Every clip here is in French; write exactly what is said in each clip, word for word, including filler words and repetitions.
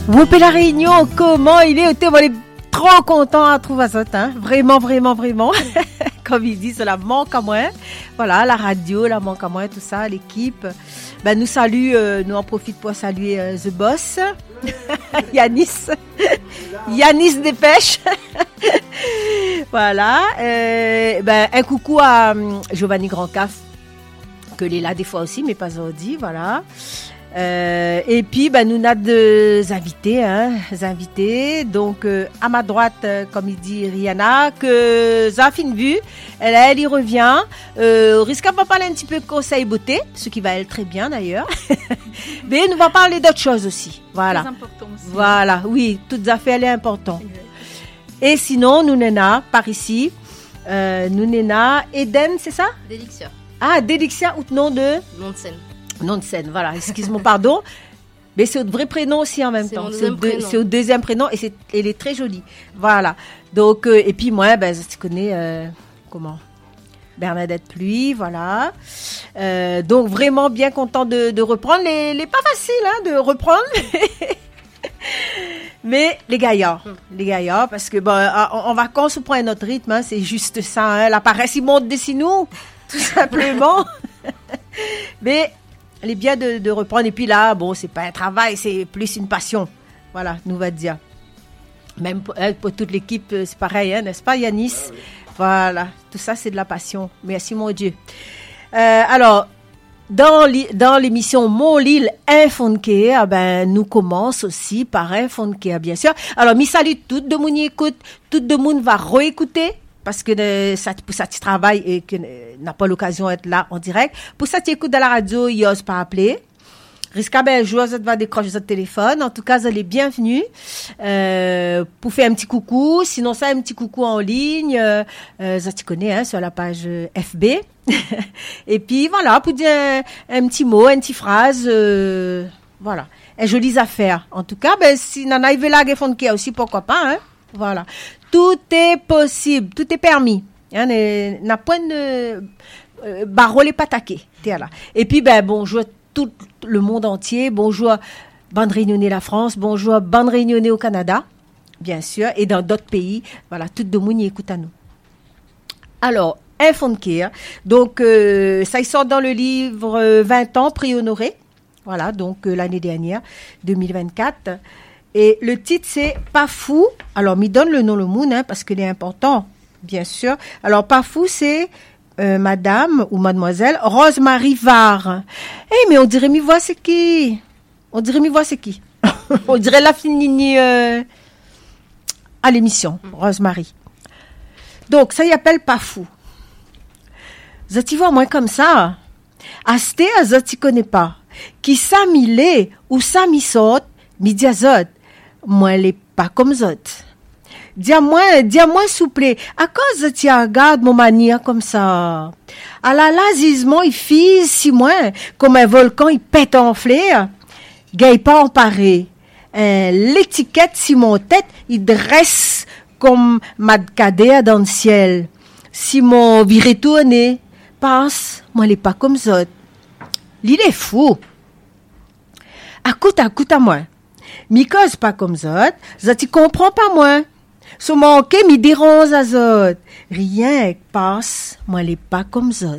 Whoopé la Réunion, comment il est? On est trop content à trouver ça, hein? Vraiment, vraiment, vraiment. Comme il dit, cela manque à moi. Voilà, la radio, la manque à moi, tout ça, l'équipe. Ben, nous salue, euh, nous en profite pour saluer euh, The Boss, Yanis, Yanis Dépêche. Voilà. Euh, ben, un coucou à um, Giovanni Grandcaf, que l'est là des fois aussi, mais pas aujourd'hui, voilà. Euh, et puis, ben, nous avons deux invités, hein, des invités. Donc, euh, à ma droite, euh, comme il dit Rihanna, que Zafine vu, elle, elle y revient. Euh, Risca va parler un petit peu conseil beauté, ce qui va elle très bien d'ailleurs. Mais nous va parler d'autres choses aussi. Voilà. Très important aussi. Voilà, oui, tout à fait, elle est importante. Et sinon, nous n'ena par ici, euh, nous n'ena Eden, c'est ça? Délixia. Ah, Délixia, ou nom de? Nom de scène. Nom de scène, voilà, excuse-moi, pardon. Mais c'est au vrai prénom aussi en même c'est temps. C'est, deux, c'est au deuxième prénom et c'est, elle est très jolie. Voilà. Donc, euh, et puis moi, ben, tu connais, euh, comment? Bernadette Pluie, voilà. Euh, donc, vraiment bien content de, de reprendre. Les, les pas facile, hein, de reprendre. Mais les gaillards, les gaillards, parce que, bon, en, en vacances, on prend notre rythme, hein, c'est juste ça, hein. La paresse, il monte dessus nous, tout simplement. Mais, elle est bien de, de reprendre. Et puis là, bon, c'est pas un travail, c'est plus une passion. Voilà, nous va dire. Même pour, pour toute l'équipe, c'est pareil, hein, n'est-ce pas, Yanis? Ah, oui. Voilà, tout ça, c'est de la passion. Merci, mon Dieu. Euh, alors, dans, dans l'émission Mon Lille Infonke, ah ben, nous commence aussi par Infonke, bien sûr. Alors, mi salue tout le monde qui écoute, tout le monde va réécouter. Parce que euh, ça, pour ça, tu travailles et que euh, n'a pas l'occasion d'être là en direct. Pour ça, tu écoutes dans la radio, il n'ose pas appeler. Risque ben, joueur, ça va décrocher votre téléphone. En tout cas, vous allez bienvenue euh, pour faire un petit coucou. Sinon, ça, un petit coucou en ligne. Euh, euh, ça, tu connais, hein, sur la page euh, F B. Et puis, voilà, pour dire un, un petit mot, une petite phrase. Euh, voilà. Et jolies affaires. En tout cas, ben, si n'en a là, il aussi, pourquoi pas, hein. Voilà. Tout est possible, tout est permis. Hein, n'a point de euh, barreau les pataqués. Là. Et puis, ben, bonjour à tout le monde entier. Bonjour à Bande Réunionnais la France. Bonjour à Bande Réunionnais au Canada, bien sûr, et dans d'autres pays. Voilà, tout le monde y écoute à nous. Alors, Infonke, donc, euh, ça y sort dans le livre euh, vingt ans, prix honoré. Voilà, donc, euh, l'année dernière, deux mille vingt-quatre. Et le titre, c'est Pas fou. Alors, m'y donne le nom le moon, hein, parce qu'il est important, bien sûr. Alors, Pas fou, c'est euh, madame ou mademoiselle Rose-Marie Var. Eh, hey, mais on dirait m'y voix, c'est qui? On dirait m'y voix, c'est qui? On dirait la finini euh, à l'émission, Rose-Marie. Donc, ça y appelle Pas fou. Ça t'y vois, moi, comme ça. Asté, ça t'y connais pas. Qui ça m'y l'est ou ça m'y saute, m'y dit azot. Moi, elle est pas comme zot. Dis-moi, dis-moi, s'il vous plaît, à cause de tu regardes mon manière comme ça. À la lazisement, il fise si moins, comme un volcan, il pète en flair. Gaille pas emparé. Euh, l'étiquette si mon tête, il dresse comme madcadé dans le ciel. Si mon viré tourné, passe, moi, elle est pas comme zot. L'il est fou. Écoute, écoute à moi. Mi cause pas comme zot, zot tu comprends pas moi. So manqué mi dérange à zot. Rien passe, moi les pas comme zot.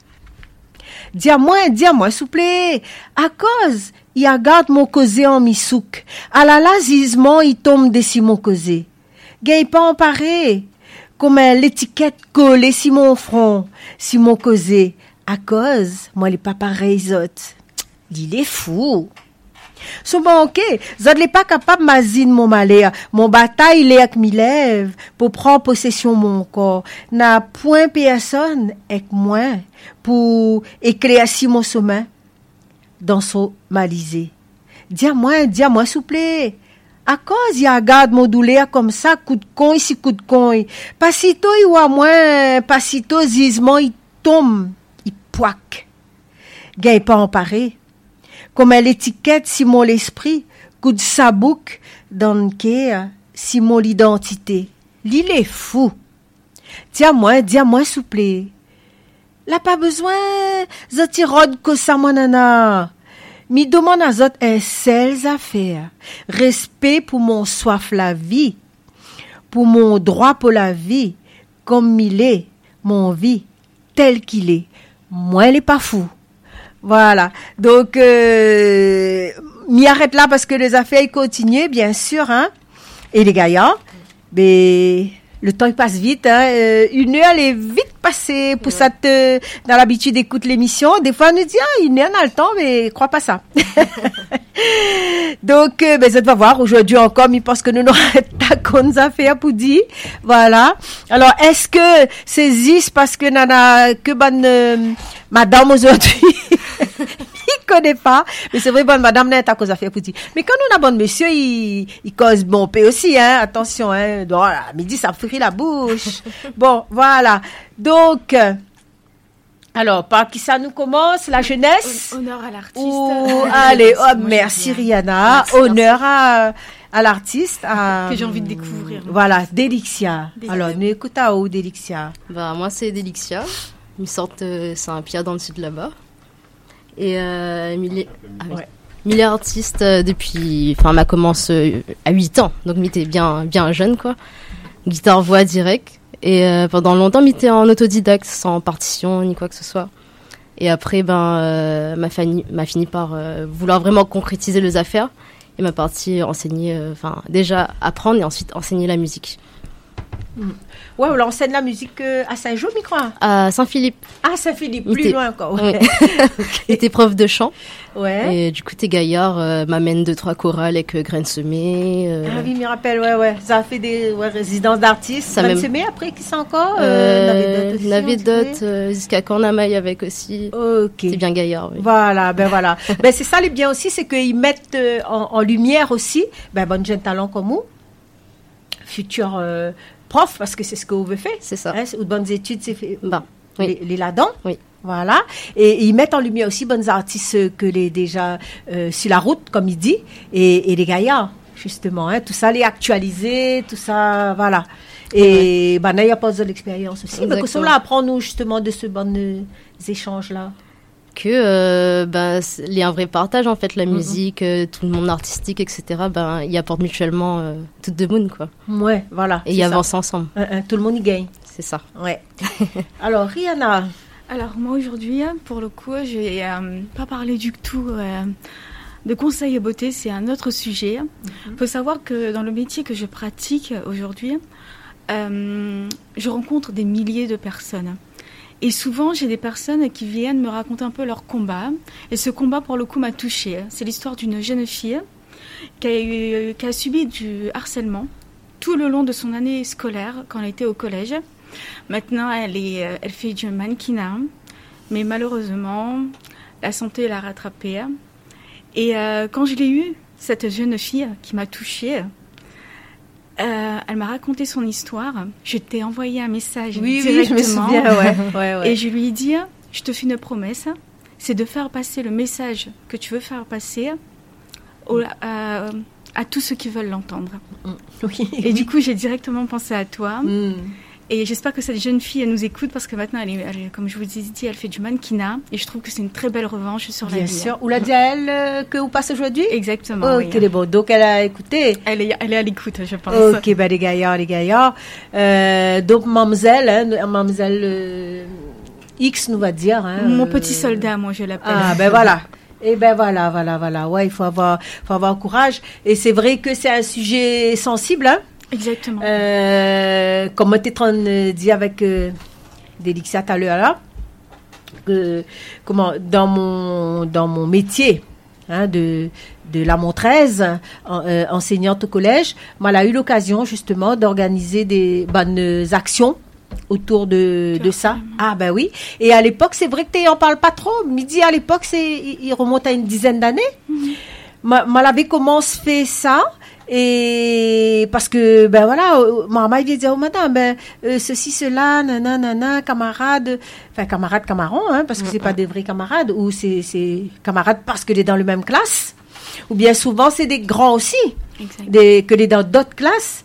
Dis-moi, dis-moi s'il vous plaît. À cause, il regarde mon causé en mi souk. À la lazisement, il tombe dessus mon causé. Gagne pas en paré. Comme l'étiquette collée sur mon front, sur mon causé. À cause, moi les pas pareil zot. Il est fou. So manqué, vous n'êtes pas capable de m'azine mon malheur. Mon bataille, il est avec mes lèvres pour prendre possession de mon corps. N'a point personne avec moi pour écrire si mon sommeil dans son malisé. Dis-moi, dis-moi, s'il vous plaît. À cause, il regarde mon douleur comme ça, coup de con, ici, coup de con. Pas sitôt, il voit moins, pas sitôt, zisement, il tombe, il poique. Gagne pas emparé. Comme l'étiquette si mon l'esprit, coup de sabouc dans le cœur, si mon l'identité. L'il est fou. Dis-moi, dis-moi, s'il vous plaît. Là, pas besoin, zati rod que ça, mon nana. mi demande à autres un seul affaire. Respect pour mon soif la vie, pour mon droit pour la vie, comme il est, mon vie, tel qu'il est. Moi, elle est pas fou. Voilà. Donc, euh, m'y arrête là parce que les affaires ils continuent, bien sûr, hein. Et les gaillards, ben, le temps il passe vite, hein. Euh, une heure elle est vite passée pour ouais. ça te, dans l'habitude d'écouter l'émission. Des fois on nous dit ah une heure on a le temps, mais crois pas ça. Donc euh, ben ça va voir aujourd'hui encore, mais parce que nous n'aurons pas qu'on a fait pour dire, voilà. Alors est-ce que c'est zis parce que nana que bonne euh, madame aujourd'hui il connaît pas, mais c'est vrai bonne madame n'a pas cause à faire pour dire. Mais quand on a bon monsieur, il il cause bon paix aussi, hein. Attention, hein. Donc à midi ça frit la bouche. Bon, voilà. Donc euh, alors, par qui ça nous commence? La jeunesse? Honneur à l'artiste. Ou, allez, oh, merci Rihanna. Merci, Honneur merci. à, à l'artiste. À, que j'ai envie de découvrir. Voilà, Delixia. Alors, nous écoutons où Delixia? Bah, moi, c'est Delixia. Une sorte, euh, c'est un pied dans le sud là-bas. Et euh, Millie, ah, oui. ouais. Millie artiste euh, depuis, enfin, ma commence euh, à huit ans. Donc, m'était bien, bien jeune, quoi. Guitare-voix direct. Et euh, pendant longtemps, j'étais en autodidacte, sans partition ni quoi que ce soit. Et après, ben, euh, m'a, fini, m'a fini par euh, vouloir vraiment concrétiser les affaires. Et m'a partie enseigner, enfin, euh, déjà apprendre et ensuite enseigner la musique. Mmh. Ouais, on enseigne la musique euh, à Saint-Jean, je crois. À Saint-Philippe. Ah, Saint-Philippe, plus était, loin encore. Ouais. J'étais prof de chant. Ouais. Et du coup, tes gaillards euh, m'amènent deux, trois chorales avec euh, Graines Semées. Euh... Ah oui, je me rappelle, ouais, ouais. Ça a fait des ouais, résidences d'artistes. Ça Graines même... Semées, après, qui c'est encore euh, Navédote, euh, jusqu'à Cornamaille avec aussi. Ok. C'est bien gaillard, oui. Voilà, ben voilà. ben c'est ça, les bien aussi, c'est qu'ils mettent euh, en, en lumière aussi, ben, bon jeune talent comme vous, futur... Euh, prof, parce que c'est ce que vous veut faire. C'est ça. Hein, ou de bonnes études, c'est fait. Ben, oui. Les, les là-dedans. Oui. Voilà. Et, et ils mettent en lumière aussi bonnes artistes que les déjà euh, sur la route, comme il dit, et, et les gaillards, justement. Hein, tout ça, les actualiser, tout ça, voilà. Et ben, il y a pas de l'expérience aussi. Mais que cela apprend-nous justement de ce bon euh, échanges-là. Que euh, ben, il y a un vrai partage en fait, la mm-hmm. musique, euh, tout le monde artistique, et cetera. Ben, il apporte mutuellement euh, tout de monde, quoi. Ouais, voilà. Et ils avancent ensemble. Euh, euh, tout le monde y gagne. C'est ça. Ouais. Alors, Rihanna. Alors, moi aujourd'hui, pour le coup, je vais euh, pas parler du tout euh, de conseils et beauté, c'est un autre sujet. Il mm-hmm. faut savoir que dans le métier que je pratique aujourd'hui, euh, je rencontre des milliers de personnes. Et souvent, j'ai des personnes qui viennent me raconter un peu leur combat. Et ce combat, pour le coup, m'a touchée. C'est l'histoire d'une jeune fille qui a, eu, qui a subi du harcèlement tout le long de son année scolaire quand elle était au collège. Maintenant, elle, est, elle fait du mannequinat. Mais malheureusement, la santé l'a rattrapée. Et euh, quand je l'ai eue, cette jeune fille qui m'a touchée, Euh, elle m'a raconté son histoire. Je t'ai envoyé un message oui, directement. Oui, je me souviens, ouais, ouais, ouais. Et je lui ai dit, je te fais une promesse, c'est de faire passer le message que tu veux faire passer au, à, à tous ceux qui veulent l'entendre. Mm. Oui, et oui. du coup, j'ai directement pensé à toi. Mm. Et j'espère que cette jeune fille, elle nous écoute parce que maintenant, elle est, elle, comme je vous ai dit, elle fait du mannequinat. Et je trouve que c'est une très belle revanche sur Bien la vie. Bien sûr. Ou l'a dit à elle euh, que vous passez aujourd'hui? Exactement. Oh, oui. Ok, bon. Donc, elle a écouté. Elle est, elle est à l'écoute, je pense. Ok, ben les gaillards, les gaillards. Euh, donc, mademoiselle, hein, mademoiselle euh, X, nous va dire. Hein, Mon euh, petit soldat, moi, je l'appelle. Ah, ben voilà. Et ben voilà, voilà, voilà. Ouais, il faut avoir, faut avoir courage. Et c'est vrai que c'est un sujet sensible, hein. Exactement. Euh, comme tu es en train de dire avec euh, Delixia tout à l'heure, là, que, comment, dans, mon, dans mon métier hein, de, de la montraise, en, euh, enseignante au collège, moi, elle a eu l'occasion justement d'organiser des bonnes actions autour de, de ça. Ah ben oui. Et à l'époque, c'est vrai que tu n'en parles pas trop. Midi, à l'époque, c'est, il remonte à une dizaine d'années. Mm-hmm. Moi, moi, j'avais commencé à faire ça. Et parce que, ben voilà, maman, il vient dire, oh madame, ben, euh, ceci, cela, nanana, nanana, camarade, enfin, camarade, camarade, hein, parce que c'est pas des vrais camarades, ou c'est, c'est camarades parce que les dans la même classe, ou bien souvent, c'est des grands aussi, des, que les dans d'autres classes,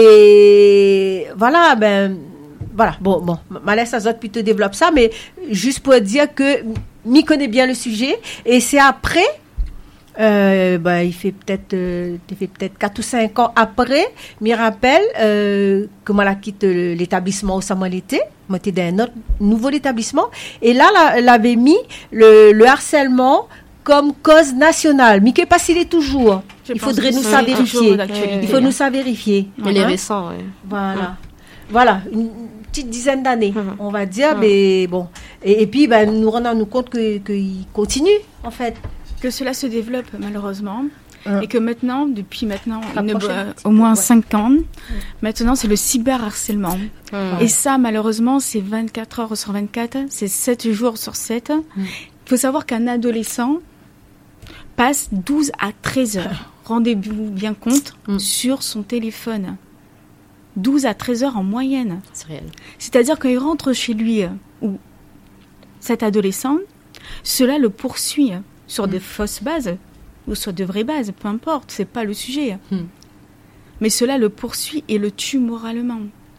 et voilà, ben, voilà, bon, bon, ma laisse Azot plutôt développe ça, mais juste pour dire que, m'y connaît bien le sujet, et c'est après, Euh, ben, il fait peut-être euh, il fait peut-être quatre ou cinq ans après, me rappelle euh, que moi la quitte l'établissement où ça m'a été, moi j'étais dans un autre nouveau établissement et là la, l'avait mis le, le harcèlement comme cause nationale. Mais que pas s'il est toujours. Je il faudrait nous ça vérifier. Il faut nous ça vérifier. Mais les récents, oui. Voilà. Ouais. Voilà, une petite dizaine d'années, mmh. on va dire, mmh. mais bon. Et, et puis, ben, nous rendons nous compte que qu'il continue, en fait. Que cela se développe malheureusement mmh. et que maintenant, depuis maintenant une, euh, au moins ouais. cinq ans, mmh. maintenant c'est le cyberharcèlement. Mmh. Et ça malheureusement c'est vingt-quatre heures sur vingt-quatre, c'est sept jours sur sept. Il mmh. faut savoir qu'un adolescent passe douze à treize heures, rendez-vous bien compte, mmh. sur son téléphone. douze à treize heures en moyenne. C'est réel. C'est-à-dire quand il rentre chez lui, ou cet adolescent, cela le poursuit sur mmh. des fausses bases ou sur de vraies bases, peu importe, c'est pas le sujet. Mmh. Mais cela le poursuit et le tue moralement.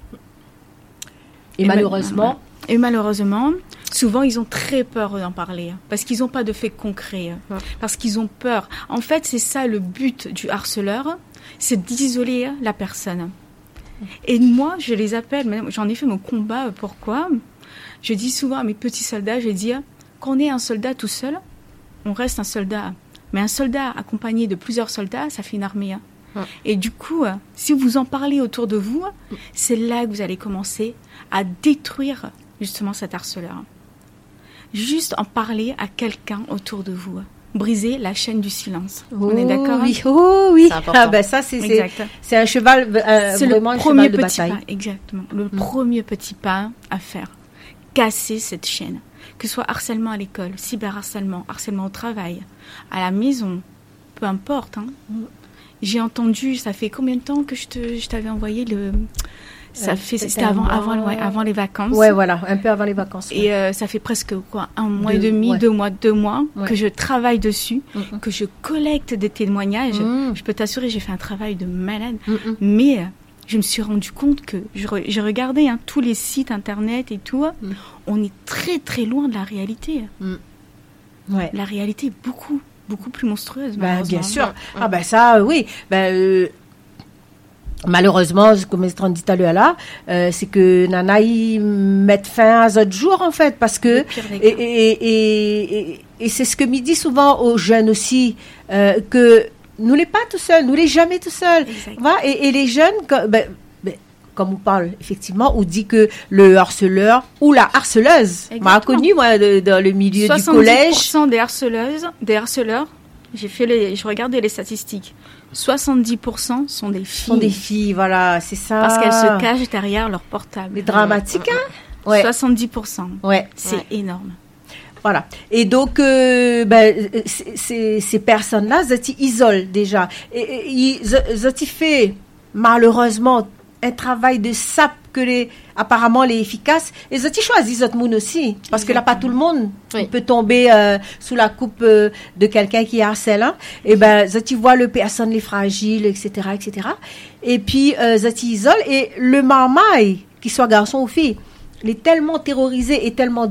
Et, et malheureusement... Ma- et malheureusement, souvent ils ont très peur d'en parler, parce qu'ils n'ont pas de faits concrets, mmh. parce qu'ils ont peur. En fait, c'est ça le but du harceleur, c'est d'isoler la personne. Mmh. Et moi, je les appelle, j'en ai fait mon combat, pourquoi ? Je dis souvent à mes petits soldats, je dis, quand on est un soldat tout seul, on reste un soldat. Mais un soldat accompagné de plusieurs soldats, ça fait une armée. Hein. Ouais. Et du coup, si vous en parlez autour de vous, c'est là que vous allez commencer à détruire justement cet harceleur. Juste en parler à quelqu'un autour de vous. Briser la chaîne du silence. Oh, on est d'accord? Oui, oh oui. Ah ben ça, c'est, c'est, c'est un cheval, euh, c'est vraiment le un premier cheval de petit bataille. Pas, exactement. Le mm. premier petit pas à faire. Casser cette chaîne. Que ce soit harcèlement à l'école, cyberharcèlement, harcèlement au travail, à la maison, peu importe. Hein. Mm. J'ai entendu, ça fait combien de temps que je, te, je t'avais envoyé le... Ça euh, fait, c'était avant, avant, ouais, avant les vacances. Ouais, voilà, un peu avant les vacances. Ouais. Et euh, ça fait presque quoi, un mois deux, et demi, ouais. deux mois, deux mois ouais. que je travaille dessus, mm-hmm. que je collecte des témoignages. Mm. Je peux t'assurer, j'ai fait un travail de malade. Mm-hmm. Mais euh, je me suis rendu compte que je re, j'ai regardé hein, tous les sites internet et tout. Mm. On est très très loin de la réalité. Mm. Ouais. La réalité est beaucoup beaucoup plus monstrueuse. Ben, bien sûr. Ouais. Ah ben ça, oui. Ben euh, malheureusement, comme je dit tout à l'heure là, euh, c'est que Nana ils mettent fin à ce jour en fait parce que et, et, et, et, et c'est ce que me dit souvent aux jeunes aussi euh, que nous n'est pas tout seuls, nous n'est jamais tout seuls. Et, et les jeunes, ben, ben, comme on parle effectivement, on dit que le harceleur ou la harceleuse, m'a connu moi de, dans le milieu du collège. soixante-dix pour cent des harceleuses, des harceleurs, j'ai fait les, je regardais les statistiques. soixante-dix pour cent sont des filles. Sont des filles, voilà, c'est ça. Parce qu'elles se cachent derrière leur portable. Mais dramatique, hein ouais. soixante-dix pour cent. Ouais. C'est ouais. énorme. Voilà. Et donc, euh, ben, ces, ces personnes-là, ils isolent déjà. Et, et ils, ils fait malheureusement un travail de sape que les, apparemment les efficaces. Et ils choisissent d'autres monde aussi. Parce que là, pas tout le monde oui. peut tomber euh, sous la coupe euh, de quelqu'un qui est harcelant. Et ben, ils voient les personnes, les fragiles, et cetera, et cetera. Et puis, euh, ils isolent. Et le marmaille, qu'il soit garçon ou fille, il est tellement terrorisé et tellement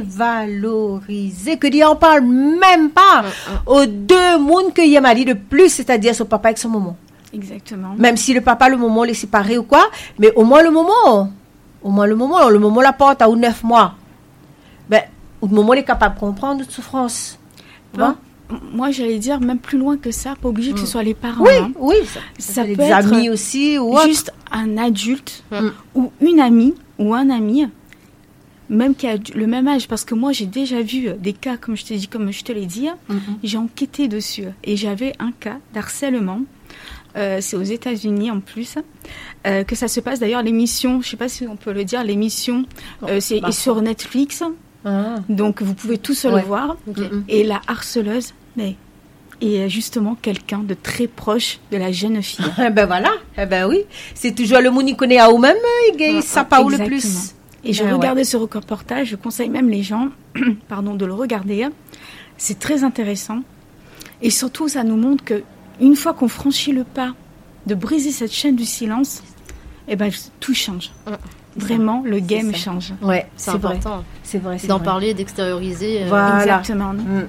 dévalorisé que n'y en parle même pas mmh, mmh. aux deux mondes qu'il y a mali de plus, c'est-à-dire son papa et son maman. Exactement. Même si le papa, le maman, les séparés ou quoi, mais au moins le maman, au moins le maman, le maman la porte à ou neuf mois. Ben, le maman est capable de comprendre notre souffrance. Bon, moi, j'allais dire même plus loin que ça, pas obligé mmh. que ce soit les parents. Oui, hein. oui. Ça, ça, ça peut des être amis aussi ou juste un adulte mmh. ou une amie ou un ami. Même qui a le même âge, parce que moi j'ai déjà vu des cas, comme je t'ai dit, comme je te l'ai dit, mm-hmm. j'ai enquêté dessus et j'avais un cas d'harcèlement. Euh, c'est aux États-Unis en plus, euh, que ça se passe d'ailleurs. L'émission, je sais pas si on peut le dire, l'émission, euh, c'est bah, sur Netflix, ah. donc vous pouvez tous ouais. le voir. Okay. Mm-hmm. Et la harceleuse, mais et justement quelqu'un de très proche de la jeune fille. ben voilà, eh ben oui, c'est toujours le monde qui connaît à ou même, il sait pas où le plus. Et je ah regardais ouais. ce reportage, je conseille même les gens pardon, de le regarder. C'est très intéressant. Et surtout, ça nous montre qu'une fois qu'on franchit le pas de briser cette chaîne du silence, eh ben, tout change. Ouais. Vraiment, le game c'est change. Ouais, c'est, c'est important. Vrai. C'est vrai. C'est D'en vrai. parler, d'extérioriser. Voilà. Exactement. Mmh.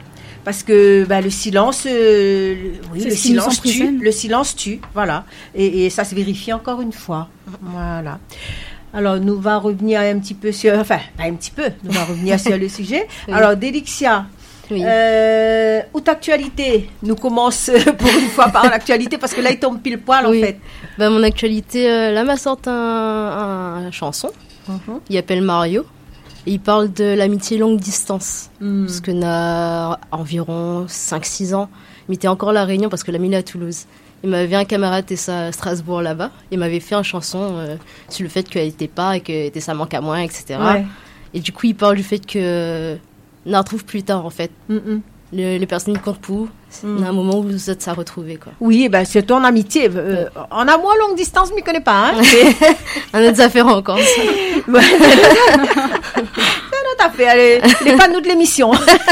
parce que bah, le silence, euh, le- oui, C'est le ce qui nous silence tue, emprisonne. le silence tue, voilà. Et, et ça se vérifie encore une fois, voilà. Alors, nous va revenir un petit peu sur, enfin, pas un petit peu, nous va revenir sur le sujet. Oui. Alors, Délixia, Oui. euh, haute actualité, nous commence pour une fois par l'actualité, parce que là, il tombe pile poil, Oui. en fait. Bah, mon actualité, euh, là, m'a sorti un, un, un chanson. Mhm. Il appelle Mario. Et il parle de l'amitié longue distance. Mm. Parce qu'on a environ cinq six ans. Il était encore à La Réunion parce que l'ami est à Toulouse. Il m'avait un camarade qui était à Strasbourg là-bas. Il m'avait fait une chanson euh, sur le fait qu'elle n'était pas et que ça manque à moi, et cetera. Ouais. Et du coup, il parle du fait que on la retrouve plus tard en fait. Mm, mm. Le- les personnes qui comptent pour vous, Mm. il y a un moment où vous êtes à retrouver quoi. Oui, ben, surtout en amitié. Euh, en amour longue distance, je ne m'y connais pas. Hein, mais- Un autre affaire encore. Ça. Ouais. Tout à fait, allez, les panneaux de l'émission.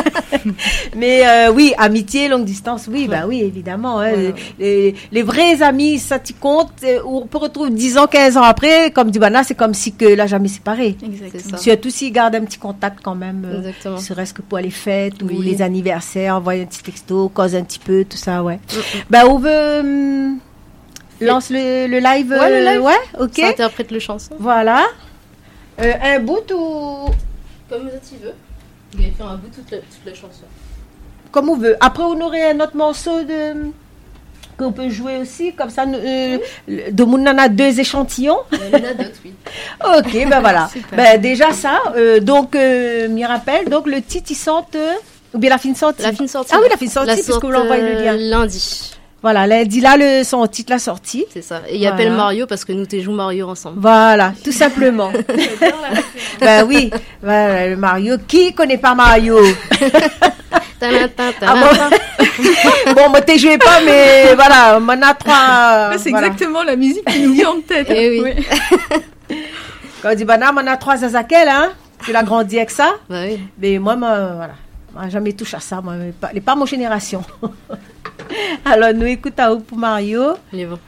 Mais euh, oui, amitié, longue distance, oui, bah oui, évidemment. Hein, Voilà. les, les vrais amis, ça t'y compte. euh, On peut retrouver dix ans, quinze ans après, comme dit Bana, c'est comme si que l'a jamais séparé. Exactement. C'est ça. Surtout s'ils gardent un petit contact quand même. euh, Exactement. serait-ce que pour les fêtes ou Oui. les anniversaires, envoyer un petit texto, cause un petit peu, tout ça, ouais. Bah, on veut hum, lance le, le live. Ouais, le euh, live. ouais, ok. Ça interprète le chanson. Voilà. Euh, un bout ou Comme tu veux. Il va faire un bout toute la, toute la chanson. comme on veut. Après, on aurait un autre morceau de qu'on peut jouer aussi, comme ça. Euh, de mon en a deux échantillons. Il y en a d'autres, oui. Ok, ben voilà. Super. Ben déjà ça. euh, donc, euh, m'y rappelle. Donc le titre, il sente euh, ou bien la fin sortie. La fin sortie. Ah oui, la fin sortie, La puisque sorte, vous l'envoyez le lien. euh, lundi. Voilà, lundi là, le son titre, la sortie. C'est ça. Et il Voilà. appelle Mario parce que nous t'es joué Mario ensemble. Voilà, tout simplement. Ben oui, voilà, le Mario. Qui connaît pas Mario? Tadam, tadam, Ah tadam. bon, bon moi, t'es joué pas, mais voilà, on en a trois. Ouais, c'est voilà. exactement la musique qui nous vient en tête. Eh oui. Quand on dit Bana, on a trois Zazakel, hein. Tu l'as grandi avec ça. Bah oui. Mais moi, moi voilà. Moi, jamais touché à ça. Moi, elle n'est pas, elle est pas mon génération. Alors, nous écoutons pour Mario. Il est bon.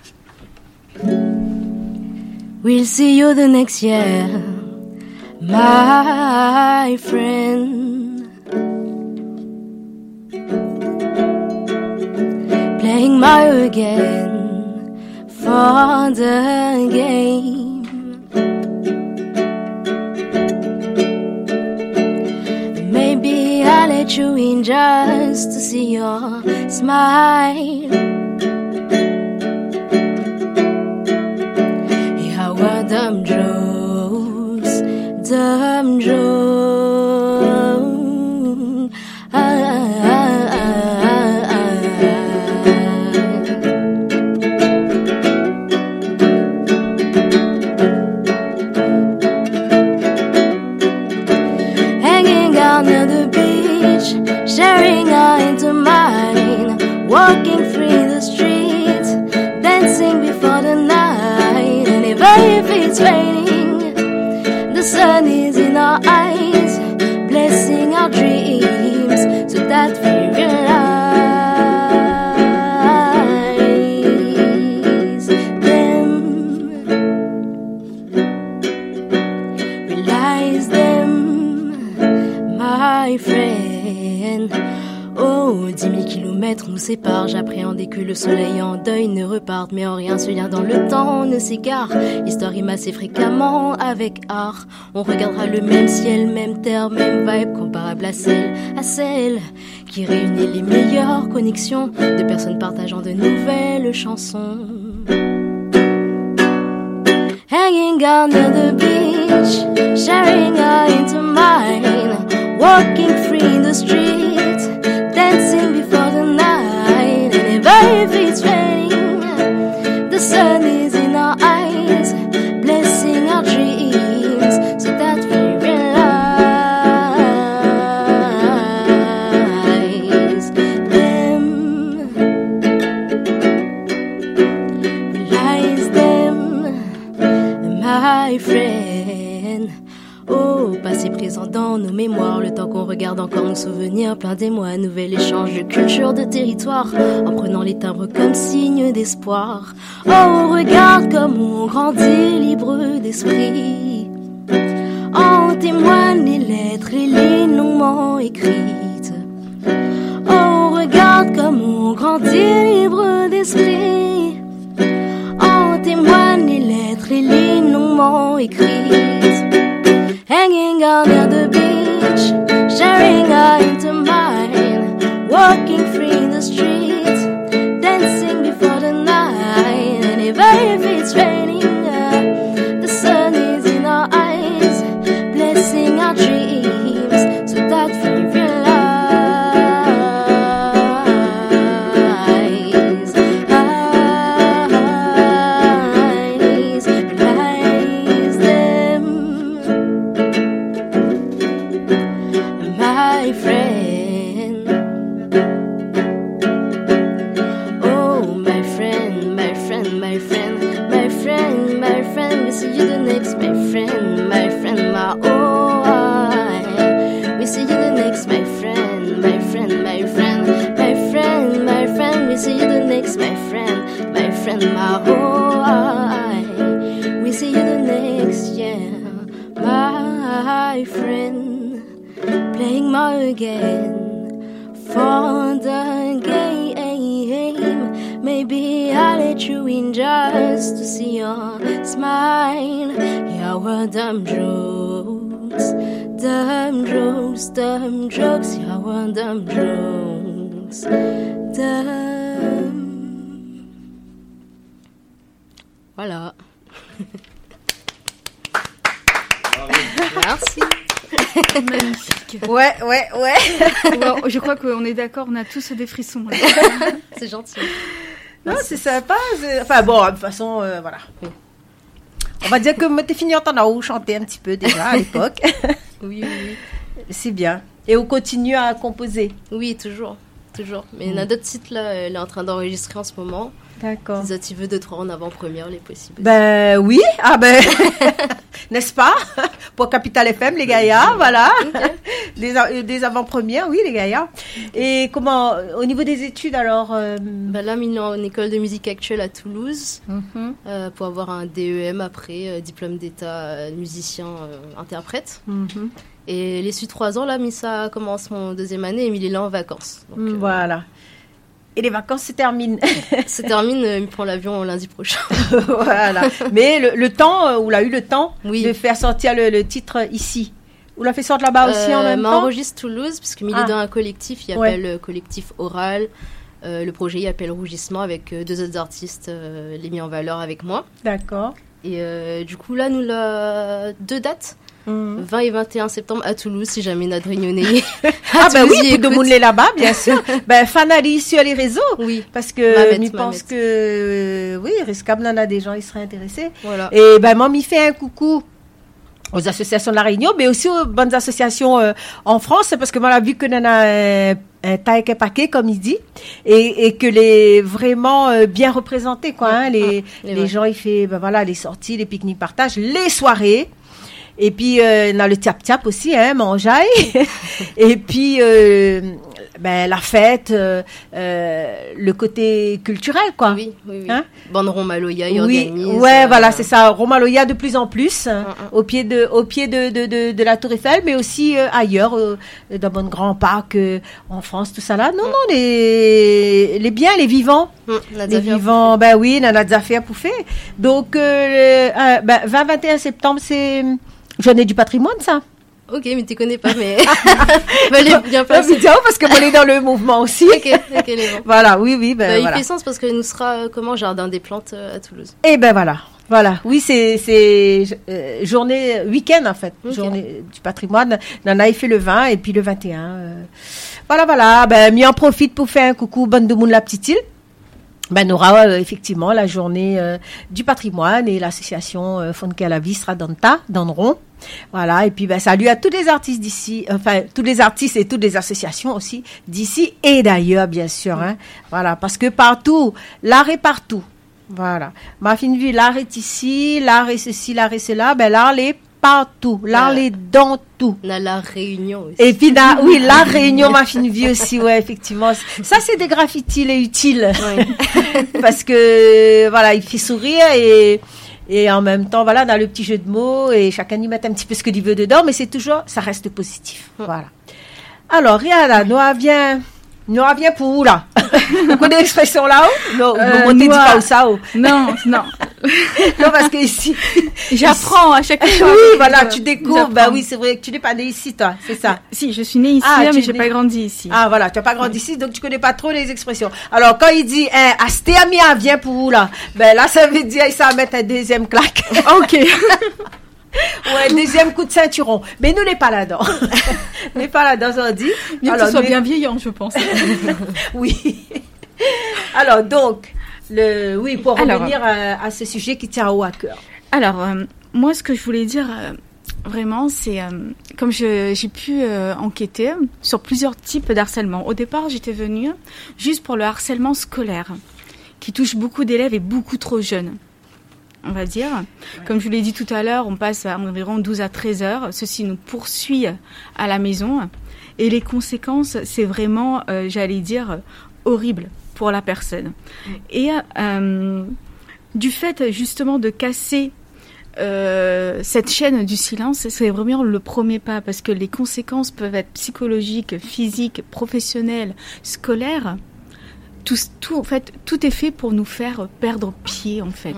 We'll see you the next year, my friend. Playing Mario again for the game. Maybe I'll let you in just to see your smile. How dumb Joes, dumb Joe. Ah, ah, ah, ah, ah. Hanging out near the beach, sharing our into mine, walking free the streets, dancing before the night. And even if it's raining, the sun is in our eyes, blessing our dreams so that we realize them, realize them, my friend. Oh, dix mille kilomètres nous séparent, j'appréhendais que le soleil en deuil ne reparte, mais en rien ce lien dans le temps ne s'égare. L'histoire rime assez fréquemment avec art. On regardera le même ciel, même terre, même vibe, comparable à celle, à celle qui réunit les meilleures connexions de personnes partageant de nouvelles chansons. Hanging out near the beach, sharing our into mine, walking free in the street, dancing before the night. And even if it's raining, the sun is in our eyes, blessing our dreams so that we realize them, realize them, my friend. Oh, passé présent dans nos mémoires, le temps qu'on regarde encore nos souvenirs, plein d'émoi, nouvel échange de culture, de territoire, en prenant les timbres comme signe d'espoir. Oh, on regarde comme on grandit, libre d'esprit. En témoignent les lettres, les lignes longuement écrites. Oh, On grandit libre d'esprit. En témoignent les lettres et les noms écrits. Hanging out near the beach, sharing our into mine, walking free in the streets, dancing before the night. And even if it's raining, uh, the sun is in our eyes, blessing our dreams, so that we realize, eyes, realize them. My friend, oh my friend, my friend, my friend, my friend, my friend, we see you the next, my friend, my friend, my oh I, we see you the next, my friend, my friend, my friend, my friend, my friend, we see you the next, my friend, my friend, my oh I, we see you the next, yeah, my friend. Playing my again for the game. Maybe I let you in just to see your smile. Yeah, well, dumb jokes, dumb jokes, dumb jokes. Yeah, well, dumb jokes, dumb. Voilà. Merci. Magnifique. Ouais, ouais, ouais. Bon, je crois qu'on est d'accord, on a tous des frissons. Là. C'est gentil. Non, c'est sympa. c'est- Enfin bon, de toute façon, euh, voilà. On va dire que m'était fini en temps chanter un petit peu déjà à l'époque. Oui, oui, oui. C'est bien. Et on continue à composer. Oui, toujours. Toujours. Mais il y en a d'autres sites là, elle est en train d'enregistrer en ce moment. D'accord. Les autres, il veut deux, trois en avant-première, les possibles. Ben oui, ah ben, n'est-ce pas? Pour Capital F M, les Gaïas, voilà. Des, a- des avant-premières, oui, les Gaïas. Et comment, au niveau des études alors euh, Bah là, il est en école de musique actuelle à Toulouse mhm, euh, pour avoir un D E M après, euh, diplôme d'état euh, musicien euh, interprète. mhm. Et les suites trois ans, là, mais ça commence mon deuxième année et il est là en vacances. Donc, euh, Voilà. Et les vacances se terminent. ça termine, euh, il prend l'avion lundi prochain. Voilà. Mais le, le temps, euh, on a eu le temps Oui. de faire sortir le, le titre ici. On l'a fait sortir là-bas aussi en Euh, même mais temps. enregistre Toulouse, parce qu'il Ah. est dans un collectif, il Ouais. appelle euh, collectif Oral. Euh, le projet il appelle Rougissement avec euh, deux autres artistes, euh, les mis en valeur avec moi. D'accord. Et euh, du coup, là, nous, là, deux dates, Mhm. vingt et vingt et un septembre à Toulouse, si jamais Nad Réunionnais. Ah ben oui, pour de écoute. monde là-bas, bien sûr. Ben Fanali sur les réseaux. Oui, Parce que Mamet, je pense Mamet. que euh, oui, risquable, en a des gens, ils seraient intéressés. voilà. Et ben moi, m'y fait un coucou aux associations de la Réunion, mais aussi aux bonnes associations euh, en France, parce que moi, on a vu que l'on a un, un taille qu'un paquet, comme il dit, et, et que les vraiment euh, bien représentés, quoi. Hein, les Et les ouais. gens, ils font ben voilà, les sorties, les pique-niques partage, les soirées. Et puis, euh, on a le tiap-tiap aussi, hein, mangeaille. Et puis, euh, ben, la fête, euh, euh, le côté culturel, quoi. Oui, oui, oui. Hein Banderon Maloya, il Oui, organise. ouais, euh, voilà, c'est ça. Romaloya de plus en plus, hein, Mm, mm. au pied de, au pied de, de, de, de la Tour Eiffel, mais aussi euh, ailleurs, euh, dans mon grand parc euh, en France, tout ça là. Non, Mm. non, les, les biens, les vivants. Hum, la Les Xavier. vivants, ben oui, on a des affaires pour faire. Donc, euh, le- euh, ben, vingt vingt et un septembre, c'est Journée du patrimoine, ça. Ok, mais tu connais pas, mais. Fallait bien La passer. vidéo, parce que moi, on est dans le mouvement aussi. Ok, ok, les bons. Voilà, oui, oui, ben Bah, voilà. Il fait sens parce que nous sera euh, comment Jardin des Plantes euh, à Toulouse. Et ben voilà, voilà. Oui, c'est c'est euh, journée week-end en fait, Ok. journée du patrimoine. Nana il fait le vingt et puis le vingt et un. euh. Voilà, voilà. Ben, m'y en profite pour faire un coucou bonne de monde la petite île. Ben, on aura euh, effectivement la journée euh, du patrimoine et l'association euh, Fonke à la vie sera dans le tas, dans le rond. Voilà, et puis ben, salut à tous les artistes d'ici, enfin tous les artistes et toutes les associations aussi d'ici et d'ailleurs, bien sûr. Hein. Voilà, parce que partout, l'art est partout. Voilà. Ma fine vue, l'art est ici, l'art est ceci, l'art est cela. Ben, l'art est partout, l'art Euh, est dans tout. On a la Réunion aussi. Et puis, là, oui, la Réunion, ma fine vie aussi, ouais, effectivement. Ça, c'est des graffitis les utiles. Ouais. Parce que, voilà, il fait sourire et, et en même temps, voilà, on a le petit jeu de mots et chacun y met un petit peu ce qu'il veut dedans, mais c'est toujours, ça reste positif. Mm. Voilà. Alors, Rihanna, nous vient, nous vient pour où, là? Vous connaissez l'expression là-haut? Non, Euh, vous ne dit noir. pas où ça haut. Non, non. Non, parce que ici, J'apprends à chaque fois. oui, voilà, tu découvres. Bah J'apprends. oui, c'est vrai que tu n'es pas né ici, toi, c'est ça. Si, je suis née ici, Ah, hein, tu mais es j'ai née- pas grandi ici. Ah, voilà, tu n'as pas grandi ici, donc tu connais pas trop les expressions. Alors, quand il dit, hein, Astéamia vient pour vous, là, ben là, ça veut dire, ça va mettre un deuxième claque. Ok. Ouais, un deuxième coup de ceinturon. Mais nous, n'est pas là-dedans. Nous n'est pas là-dedans, on dit. Bien que Alors, ce soit nous- bien vieillant, je pense. Oui. Alors, donc, le, oui, pour Alors, revenir à, à ce sujet qui tient haut à cœur. Alors, euh, moi, ce que je voulais dire, euh, vraiment, c'est euh, comme je- j'ai pu euh, enquêter sur plusieurs types d'harcèlement. Au départ, j'étais venue juste pour le harcèlement scolaire, qui touche beaucoup d'élèves et beaucoup trop jeunes, on va dire. Ouais. Comme je vous l'ai dit tout à l'heure, on passe à environ douze à treize heures. Ceci nous poursuit à la maison. Et les conséquences, c'est vraiment, euh, j'allais dire, horrible pour la personne. Ouais. Et euh, du fait, justement, de casser Euh, cette chaîne du silence, c'est vraiment le premier pas, parce que les conséquences peuvent être psychologiques, physiques, professionnelles, scolaires. Tout, tout, en fait, tout est fait pour nous faire perdre pied, en fait.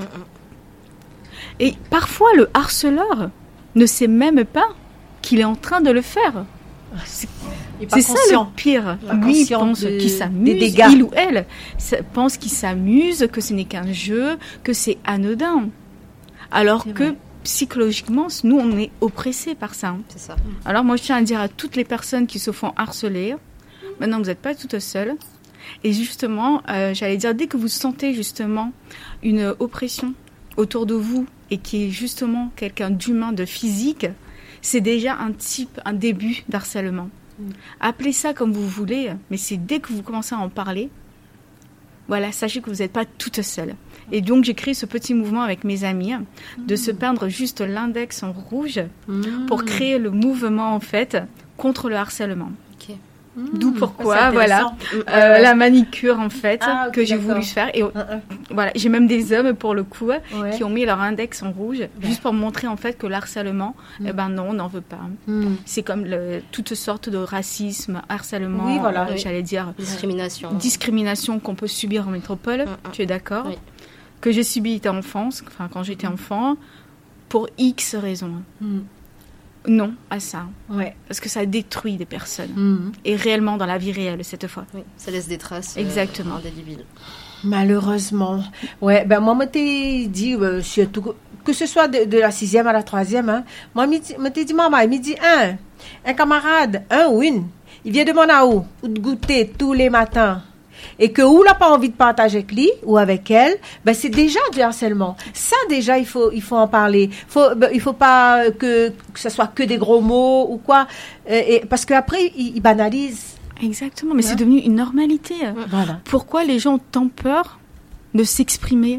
Mm-hmm. Et parfois, le harceleur ne sait même pas qu'il est en train de le faire. C'est, c'est ça le pire. Lui, il pense de, qu'il s'amuse, il ou elle pense qu'il s'amuse, que ce n'est qu'un jeu, que c'est anodin. Alors que psychologiquement, nous, on est oppressés par ça. C'est ça. Alors moi, je tiens à dire à toutes les personnes qui se font harceler, maintenant, vous n'êtes pas toutes seules. Et justement, euh, j'allais dire, dès que vous sentez justement une oppression autour de vous et qui est justement quelqu'un d'humain, de physique, c'est déjà un type, un début d'harcèlement. Mm. Appelez ça comme vous voulez, mais c'est dès que vous commencez à en parler, voilà, sachez que vous n'êtes pas toute seule. Et donc, j'ai créé ce petit mouvement avec mes amis de mmh. se peindre juste l'index en rouge mmh. pour créer le mouvement, en fait, contre le harcèlement. Okay. Mmh. D'où pourquoi, voilà, euh, euh, la manicure, en fait, ah, okay, que j'ai d'accord. voulu faire. Et euh, euh. voilà, j'ai même des hommes, pour le coup, ouais. qui ont mis leur index en rouge, ouais. juste pour montrer, en fait, que le harcèlement, mmh. eh ben non, on n'en veut pas. Mmh. C'est comme le, toutes sortes de racisme, harcèlement, oui, voilà, euh, oui. j'allais dire... Discrimination. Discrimination qu'on peut subir en métropole, mmh. tu es d'accord? Oui. Que j'ai subi en enfance, enfin quand j'étais enfant, pour X raisons. Mm. Non à ça. Ouais. Parce que ça détruit des personnes. Mm. Et réellement dans la vie réelle, cette fois. Oui, ça laisse des traces. Exactement. Euh, indélébiles. Malheureusement. Ouais, ben moi, je t'ai dit, euh, surtout, que ce soit de, de la sixième à la troisième, hein, moi, je t'ai dit, maman, il me dit, un, un camarade, un ou une, il vient demander à où, ou de goûter tous les matins. Et que ou n'a pas envie de partager avec lui ou avec elle, ben c'est déjà du harcèlement. Ça déjà il faut il faut en parler. Faut ben, il faut pas que que ça soit que des gros mots ou quoi, et, et, parce qu'après ils, ils banalisent. Exactement, mais ouais. c'est devenu une normalité. Voilà. Pourquoi les gens ont tant peur de s'exprimer?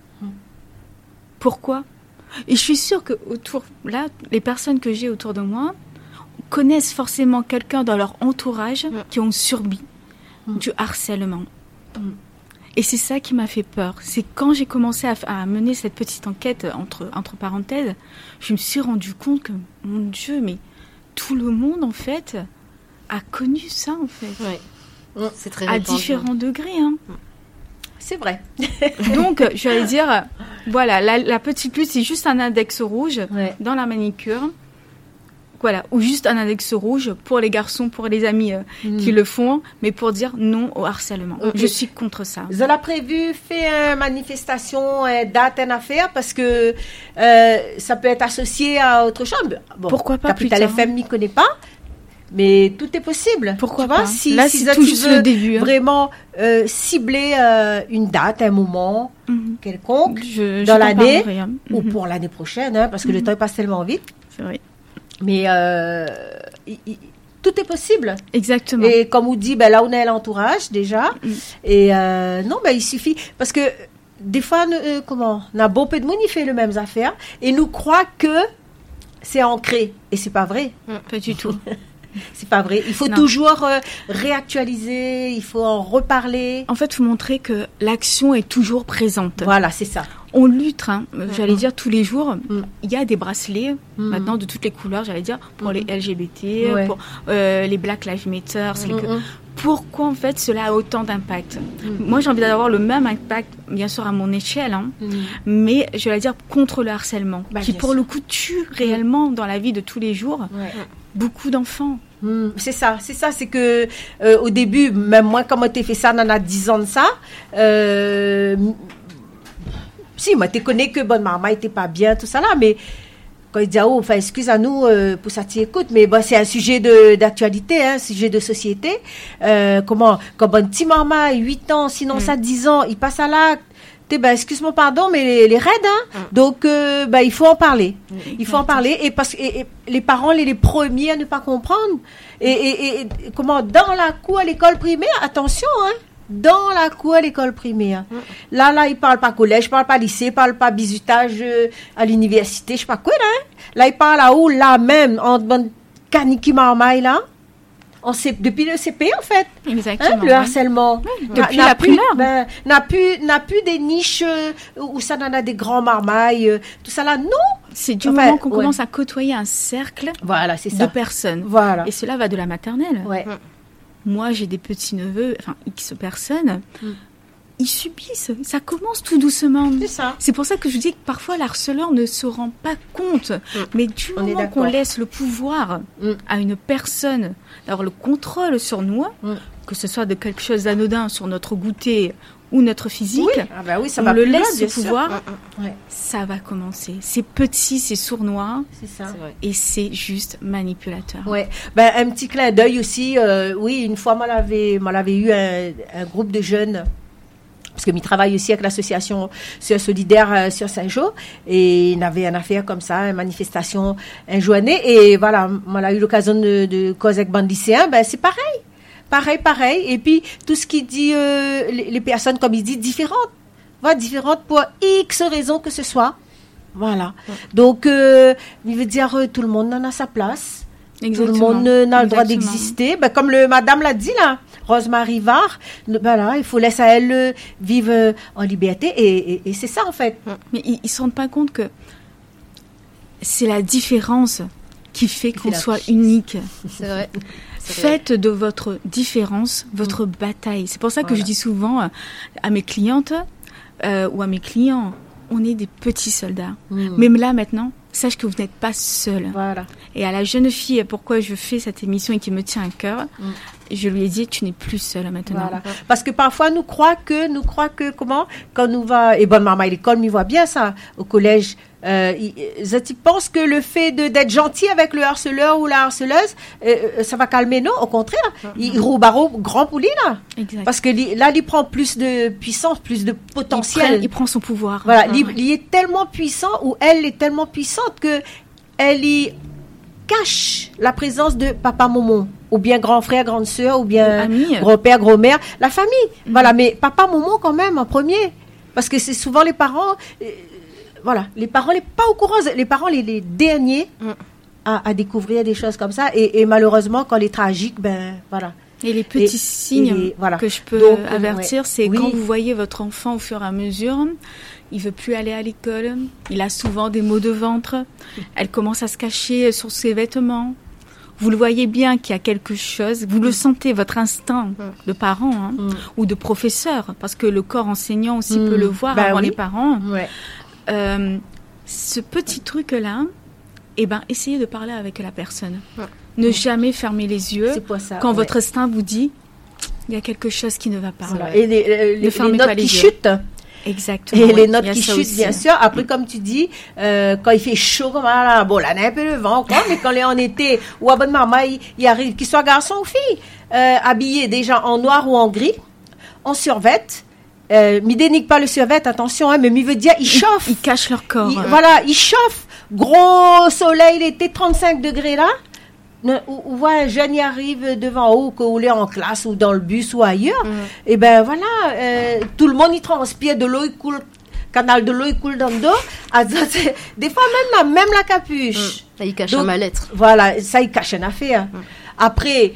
Pourquoi? Et je suis sûre que autour là, les personnes que j'ai autour de moi connaissent forcément quelqu'un dans leur entourage ouais. qui ont subi du harcèlement. Mm. Et c'est ça qui m'a fait peur. C'est quand j'ai commencé à, à mener cette petite enquête, entre, entre parenthèses, je me suis rendu compte que, mon Dieu, mais tout le monde, en fait, a connu ça, en fait. Oui, c'est très à répandu. différents degrés. Hein. Mm. C'est vrai. Donc, j'allais dire, voilà, la, la petite lutte, c'est juste un index rouge ouais. dans la manicure. Voilà, ou juste un index rouge pour les garçons, pour les amis euh, mmh. qui le font, mais pour dire non au harcèlement. Okay. Je suis contre ça. Vous avez prévu faire une manifestation, une date, une affaire, parce que euh, ça peut être associé à autre chose. Bon, pourquoi pas Capital F M, m'y connaît pas, mais tout est possible. Pourquoi tu pas vois, si, Là, si c'est tout juste le début. Hein. Vraiment euh, cibler euh, une date, un moment mmh. quelconque je, dans je l'année mmh. ou pour l'année prochaine, hein, parce que mmh. le temps passe tellement vite. C'est vrai. Mais euh, il, il, tout est possible. Exactement. Et comme on dit, ben là, on a l'entourage déjà. Mm. Et euh, non, ben il suffit. Parce que des fois, euh, comment, on a beau peu de monde, il fait les mêmes affaires. Et nous croit que c'est ancré. Et c'est pas vrai. Mm, pas du tout. C'est pas vrai. Il faut non. toujours euh, réactualiser, il faut en reparler. En fait, il faut montrer que l'action est toujours présente. Voilà, c'est ça. On lutte, hein, mmh. j'allais dire, tous les jours. Mmh. Il y a des bracelets, mmh. maintenant, de toutes les couleurs, j'allais dire, pour mmh. les L G B T, ouais. pour euh, les Black Lives Matter, mmh. les... pourquoi en fait cela a autant d'impact. Mmh. Moi j'ai envie d'avoir le même impact, bien sûr à mon échelle, hein, mmh. mais je vais dire contre le harcèlement, bah, qui pour sûr. le coup tue réellement dans la vie de tous les jours ouais. beaucoup d'enfants. Mmh, c'est ça, c'est ça, c'est que euh, au début, même moi, quand moi t'ai fait ça, on en a dix ans de ça. Euh, si, moi t'ai connu que bonne maman était pas bien, tout ça là, mais quand il dit, oh, enfin, excuse-nous euh, pour ça, tu écoutes, mais bon, c'est un sujet de, d'actualité, hein, un sujet de société. Euh, comment, quand bon petit maman a huit ans, sinon mmh. ça dix ans, il passe à l'acte, ben, excuse-moi, pardon, mais les, les raids, hein. Mmh. Donc, euh, ben, il faut en parler. Mmh. Il faut en parler, et parce que et, et les parents, les, les premiers à ne pas comprendre. Et, et, et comment, dans la cour à l'école primaire, attention, hein. Dans la cour à l'école primaire. Mmh. Là, là, il parle pas collège, il parle pas lycée, il parle pas bizutage euh, à l'université, je sais pas quoi, là. Hein? Là, il parle là où, là même, en bonne caniki marmaille, là. On sait, depuis le C P, en fait. Exactement. Hein, le harcèlement. Oui, depuis n'a, la primaire. Ben, n'a plus, n'a plus des niches euh, où ça en a des grands marmailles, euh, tout ça là. Non. C'est du enfin, moment qu'on ouais. commence à côtoyer un cercle voilà, c'est ça. de personnes. Voilà. Et cela va de la maternelle. Ouais. Mmh. Moi, j'ai des petits-neveux, enfin, X personnes, mm. ils subissent. Ça commence tout doucement. C'est ça. C'est pour ça que je dis que parfois, l'harceleur ne se rend pas compte. Mm. Mais du On moment qu'on laisse le pouvoir mm. à une personne d'avoir le contrôle sur nous, mm. que ce soit de quelque chose d'anodin sur notre goûter ou notre physique, oui. Ah bah oui, ça on va le plus laisse loin, ce pouvoir, mm. ouais. ça va commencer. C'est petit, c'est sournois, c'est ça. C'est et c'est juste manipulateur. Ouais. Ben, un petit clin d'œil aussi. Euh, oui, une fois, moi, l'avait, moi, l'avait eu un, un groupe de jeunes, parce que je travaille aussi avec l'association Sœurs Solidaires euh, sur Saint-Jean, et il avait une affaire comme ça, une manifestation un journée, et voilà, moi, j'ai eu l'occasion de, de causer avec bande lycéens, ben, c'est pareil. Pareil, pareil. Et puis, tout ce qui dit, euh, les, les personnes, comme il dit, différentes. Voilà, différentes pour X raisons que ce soit. Voilà. Ouais. Donc, euh, il veut dire, euh, tout le monde en a sa place. Exactement. Tout le monde euh, n'a le droit d'exister. Ben, comme le madame l'a dit, là, Rosemary Var, ben il faut laisser à elle euh, vivre euh, en liberté. Et, et, et c'est ça, en fait. Mais ils ne se rendent pas compte que c'est la différence qui fait qu'on soit richesse. Unique. C'est vrai. Faites de votre différence votre mmh. bataille. C'est pour ça que voilà. je dis souvent à mes clientes euh, ou à mes clients, on est des petits soldats. Mmh. Même là maintenant, sache que vous n'êtes pas seul. Voilà. Et à la jeune fille, pourquoi je fais cette émission et qui me tient à cœur, mmh. je lui ai dit, tu n'es plus seule maintenant. Voilà. Parce que parfois, nous croit que, nous croit que, comment, quand nous va, et bonne maman à l'école, m'y voit bien ça, au collège, euh, ils, ils pensent que le fait de, d'être gentil avec le harceleur ou la harceleuse, euh, ça va calmer. Non, au contraire, mm-hmm. il roule barreau grand poulet, là. Exact. Parce que li, là, il prend plus de puissance, plus de potentiel. Il prend, il prend son pouvoir. Voilà, mm-hmm. il, il est tellement puissant, ou elle est tellement puissante que elle y cache la présence de papa, maman, ou bien grand frère, grande sœur, ou bien grand-père, grand-mère, la famille. Mm-hmm. Voilà, mais papa, maman quand même en premier, parce que c'est souvent les parents. Euh, voilà, les parents les pas au courant, les parents les, les derniers mm. à, à découvrir des choses comme ça, et, et malheureusement quand les tragiques, ben voilà. Et les petits et, signes et les, voilà. que je peux Donc, avertir, ouais. c'est oui. quand vous voyez votre enfant au fur et à mesure, il veut plus aller à l'école, il a souvent des maux de ventre, elle commence à se cacher sur ses vêtements. Vous le voyez bien qu'il y a quelque chose, vous mm. le sentez, votre instinct mm. de parent hein, mm. ou de professeur, parce que le corps enseignant aussi mm. peut le voir bah, avant oui. les parents. Ouais. Euh, ce petit truc-là, eh ben, essayez de parler avec la personne. Ouais. Ne ouais. jamais fermer les yeux ça, quand ouais. votre instinct vous dit il y a quelque chose qui ne va pas. Voilà. Et les, les, les, les notes qui chutent. Exactement. Et ouais. les notes qui chutent, bien sûr. Après, comme tu dis, euh, quand il fait chaud, comme là, bon, là, il y a un peu le vent, quoi, mais quand on est en été, ou à bonne maman, il, il arrive, qu'il soit garçon ou fille, euh, habillé déjà en noir ou en gris, en survêt. Euh, mi dénigre pas le survêt, attention, hein, mais mi veut dire il chauffe. Ils cachent leur corps. Il, hein. Voilà, il chauffe. Gros soleil, il était trente-cinq degrés là. Ou, ou voit un jeune y arrive devant vous, que vous l'êtes en classe ou dans le bus ou ailleurs. Mm. Et ben voilà, euh, tout le monde y transpire, de l'eau il coule, canal de l'eau il coule dans le dos. Ah, des fois même la, même la capuche. Mm. Il cache un mal-être. Voilà, ça il cache une affaire. Mm. Après,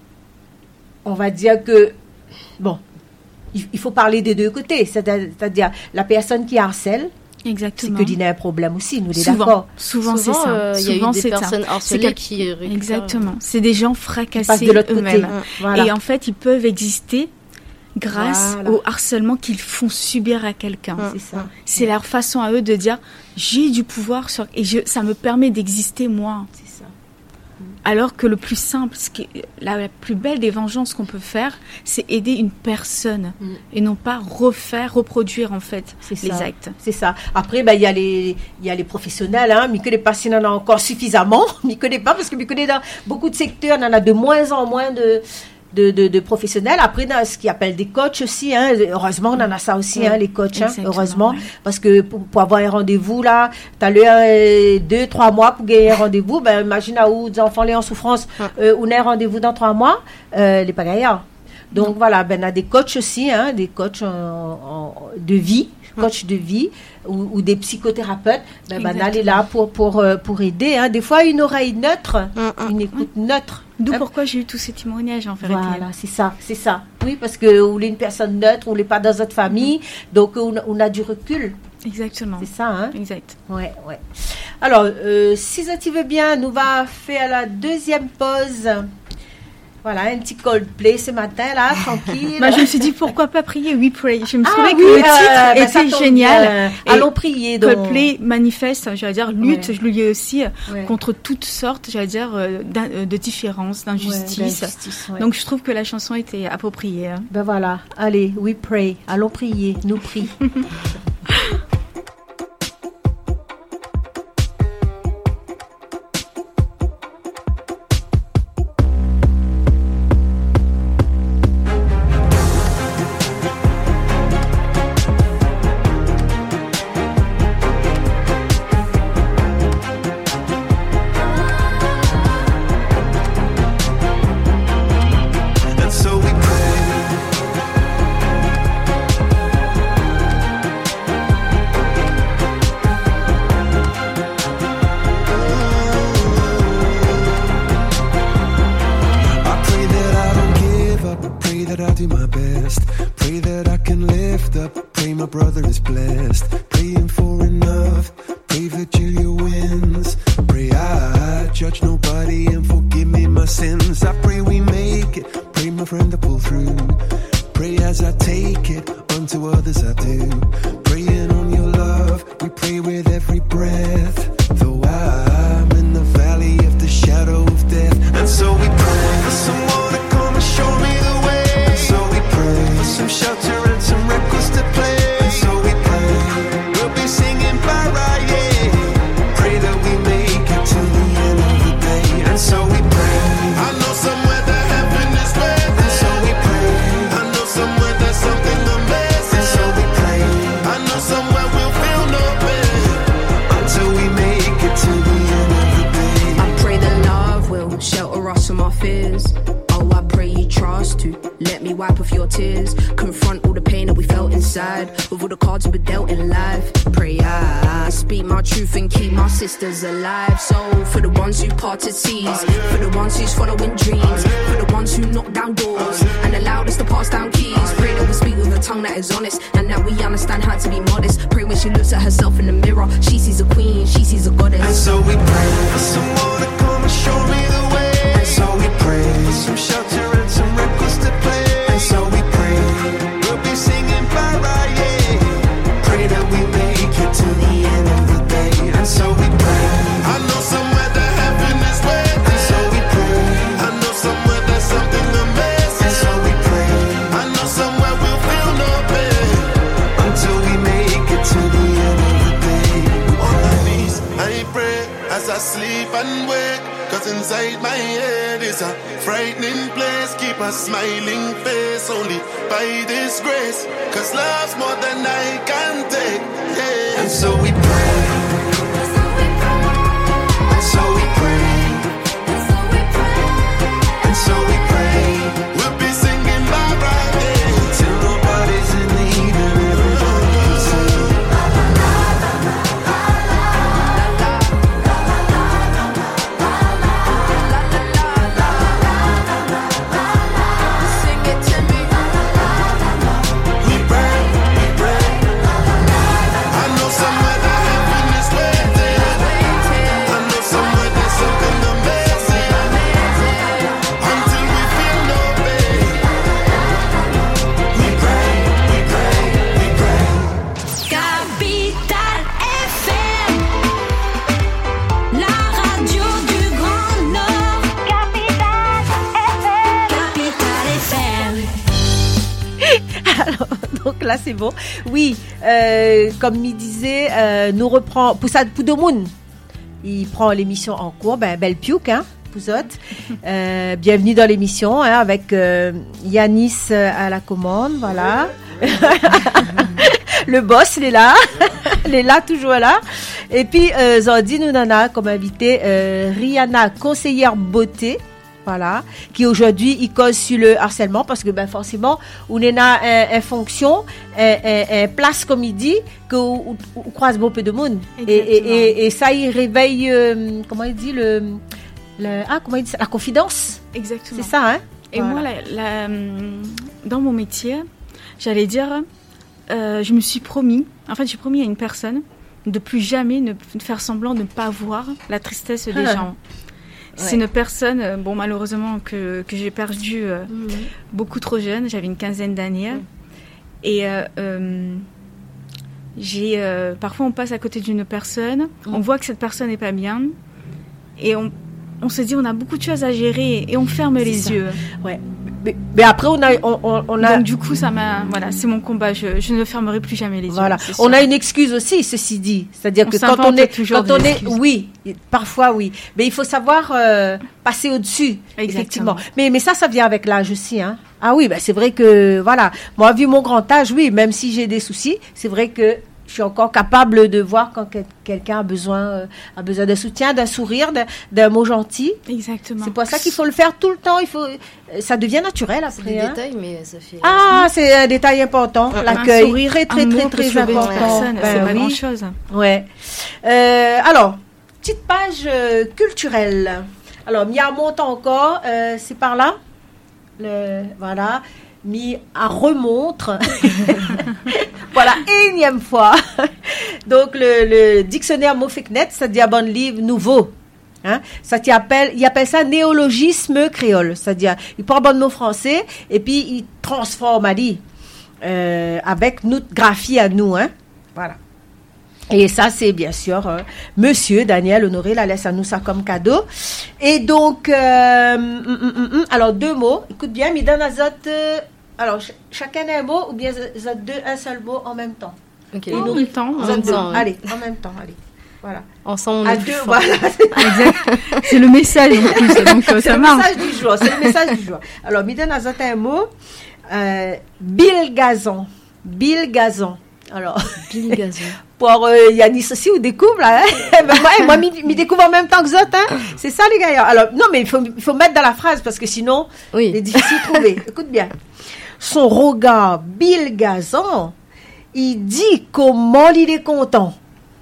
on va dire que bon. Il faut parler des deux côtés, c'est-à-dire la personne qui harcèle Exactement. C'est que il y a un problème aussi, nous, on est souvent, d'accord. Souvent, souvent c'est ça. Euh, il y a souvent, eu des c'est personnes ça. harcelées quel... qui récupèrent. Exactement. C'est des gens fracassés de l'autre eux-mêmes. côté. Voilà. Et en fait, ils peuvent exister grâce voilà. au harcèlement qu'ils font subir à quelqu'un. Mmh. C'est ça. C'est leur façon à eux de dire j'ai du pouvoir sur et je, ça me permet d'exister moi. C'est ça. Alors que le plus simple, ce qui est, la, la plus belle des vengeances qu'on peut faire, c'est aider une personne mmh. et non pas refaire, reproduire en fait c'est les ça. actes. C'est ça. Après, ben, il y a les, il y a les professionnels, hein. Mais que les patients en ont encore suffisamment. Mais que pas parce que mais que dans beaucoup de secteurs, on en a de moins en moins de De, de, de professionnels. Après, dans ce qu'ils appellent des coachs aussi, hein. Heureusement, on en a ça aussi, hein, les coachs, hein, heureusement. Ouais. Parce que pour, pour avoir un rendez-vous, là, tu as euh, deux, trois mois pour gagner un rendez-vous. Ben, imagine à où des enfants les en souffrance, euh, on a un rendez-vous dans trois mois, euh, les pas gagnants. Donc, non. Voilà, ben, on a des coachs aussi, hein, des coachs en, en, de vie, coach de vie ou, ou des psychothérapeutes, ben, ben elle est là pour, pour, pour aider. Hein. Des fois, une oreille neutre, mmh, une écoute mmh. neutre. D'où hein. Pourquoi j'ai eu tous ces témoignages en fait. Voilà, c'est ça, c'est ça. Oui, parce que vous êtes une personne neutre, on n'est pas dans notre famille, mmh. donc on, on a du recul. Exactement. C'est ça, hein. Exact. Ouais, ouais. Alors, euh, si ça t'y veut bien, nous va faire la deuxième pause. Voilà, un petit Coldplay ce matin, là, tranquille. Bah, je me suis dit, pourquoi pas prier We Pray. Je me ah, trouvais oui, que le euh, titre bah, était génial. Allons prier. Donc. Coldplay manifeste, j'allais dire, lutte, ouais. je le lis aussi, ouais. contre toutes sortes, j'allais dire, de différences, d'injustices. Ouais, ouais. Donc, je trouve que la chanson était appropriée. Hein. Ben voilà, allez, We Pray. Allons prier, nous prie. Alive, so for the ones who parted seas, for the ones who's following dreams, for the ones who knock down doors and allowed us to pass down keys. Pray that we speak with a tongue that is honest and that we understand how to be modest. Pray when she looks at herself in the mirror, she sees a queen, she sees a goddess. And so we pray for someone to come and show me the way. And so we pray for some shelter and some records to play. And so we pray we'll be singing para, yeah. Pray that we make it to the end of the day. And so we pray. I know somewhere that heaven is waiting. And so we pray. I know somewhere there's something amazing. And so we pray. I know somewhere we'll feel no pain until we make it to the end of the day. On my knees, I pray as I sleep and wake. Cause inside my head is a frightening place. Keep a smiling face only by this grace. Cause love's more than I can take, yeah. And so we pray. And so we pray. And so we pray. We'll be singing bye bye, yeah. Till nobody's in need and everybody can sing. Sing it to me. We pray, we pray. I know somebody. là c'est bon. Oui, euh, comme il disait, euh, nous reprend pour ça pour Domoun. Il prend l'émission en cours, ben belle piouk, hein, Pouzotte. Euh, bienvenue dans l'émission, hein, avec euh, Yanis à la commande, voilà. Le boss, il est là, il est là, toujours là. Et puis, euh, Zandi nous en a comme invité euh, Rihanna, conseillère beauté, voilà, qui aujourd'hui, il cause sur le harcèlement parce que, ben, forcément, on est là en fonction, en place, comme il dit, qu'on croise beaucoup peu de monde. Et, et, et, et ça, il réveille, euh, comment il dit, le, le, ah, comment il dit ça, la confidence. Exactement. C'est ça, hein? Et voilà. moi, la, la, dans mon métier, j'allais dire, euh, je me suis promis, en fait, j'ai promis à une personne de plus jamais ne faire semblant de ne pas voir la tristesse des ah. gens. Ouais. C'est une personne, euh, bon, malheureusement, que, que j'ai perdue euh, mmh. beaucoup trop jeune, j'avais une quinzaine d'années. Mmh. Et euh, euh, j'ai, euh, parfois, on passe à côté d'une personne, mmh. on voit que cette personne n'est pas bien, et on, on se dit, on a beaucoup de choses à gérer, et on ferme c'est les ça. yeux. Ouais. Mais, mais après, on a, on, on a. Donc, du coup, ça m'a. Voilà, c'est mon combat. Je, je ne fermerai plus jamais les yeux. Voilà. On a une excuse aussi, ceci dit. C'est-à-dire on que quand on est. Quand on est. Oui, parfois, oui. Mais il faut savoir euh, passer au-dessus. Exactement. Effectivement. Mais, mais ça, ça vient avec l'âge aussi, hein. Ah oui, bah, c'est vrai que. Voilà. Moi, vu mon grand âge, oui, même si j'ai des soucis, c'est vrai que je suis encore capable de voir quand quel, quelqu'un a besoin, euh, a besoin d'un soutien, d'un sourire, d'un, d'un mot gentil. Exactement. C'est pour ça qu'il faut le faire tout le temps. Il faut, ça devient naturel après. C'est des hein. détails, mais ça fait. Ah, c'est un détail important. Un, l'accueil, un sourire, très très un très mot très, très important. Personne, Ben, c'est pas oui. grand chose. Ouais. Euh, alors, petite page euh, culturelle. Alors, mi à monte encore, euh, c'est par là. Le, voilà. Mi à remontre. Voilà, énième fois. Donc, le, le dictionnaire Mofeknet, c'est-à-dire bon livre nouveau. Hein? Ça t'y appelle, il appelle ça néologisme créole. C'est-à-dire, il prend bon mot français et puis il transforme à dit euh, avec notre graphie à nous. Hein? Voilà. Et ça, c'est bien sûr euh, Monsieur Daniel Honoré la laisse à nous ça comme cadeau. Et donc, euh, mm, mm, mm, alors deux mots. Écoute bien, mais dans azote, euh, alors ch- chacun un mot ou bien azote deux un seul mot en même temps. Ok. En nous, même temps. En même temps. Allez, en même temps, allez. Voilà. Ensemble, on à est deux, plus fort. voilà. Exact. C'est le message en plus, donc c'est ça le marche. message du jour. C'est le message du jour. Alors, mi donne azote un mot. Euh, Bill Gazon. Bill Gazon. Alors. Bill Gazon. Pour euh, Yanis aussi, on découvre là. Hein? Ben, moi, moi, m'y découvre en même temps que Zot. Hein? C'est ça, les gars. Alors, non, mais il faut, il faut mettre dans la phrase parce que sinon, oui. c'est difficile de trouver. Écoute bien. Son regard, Bill Gazon, il dit comment il est content.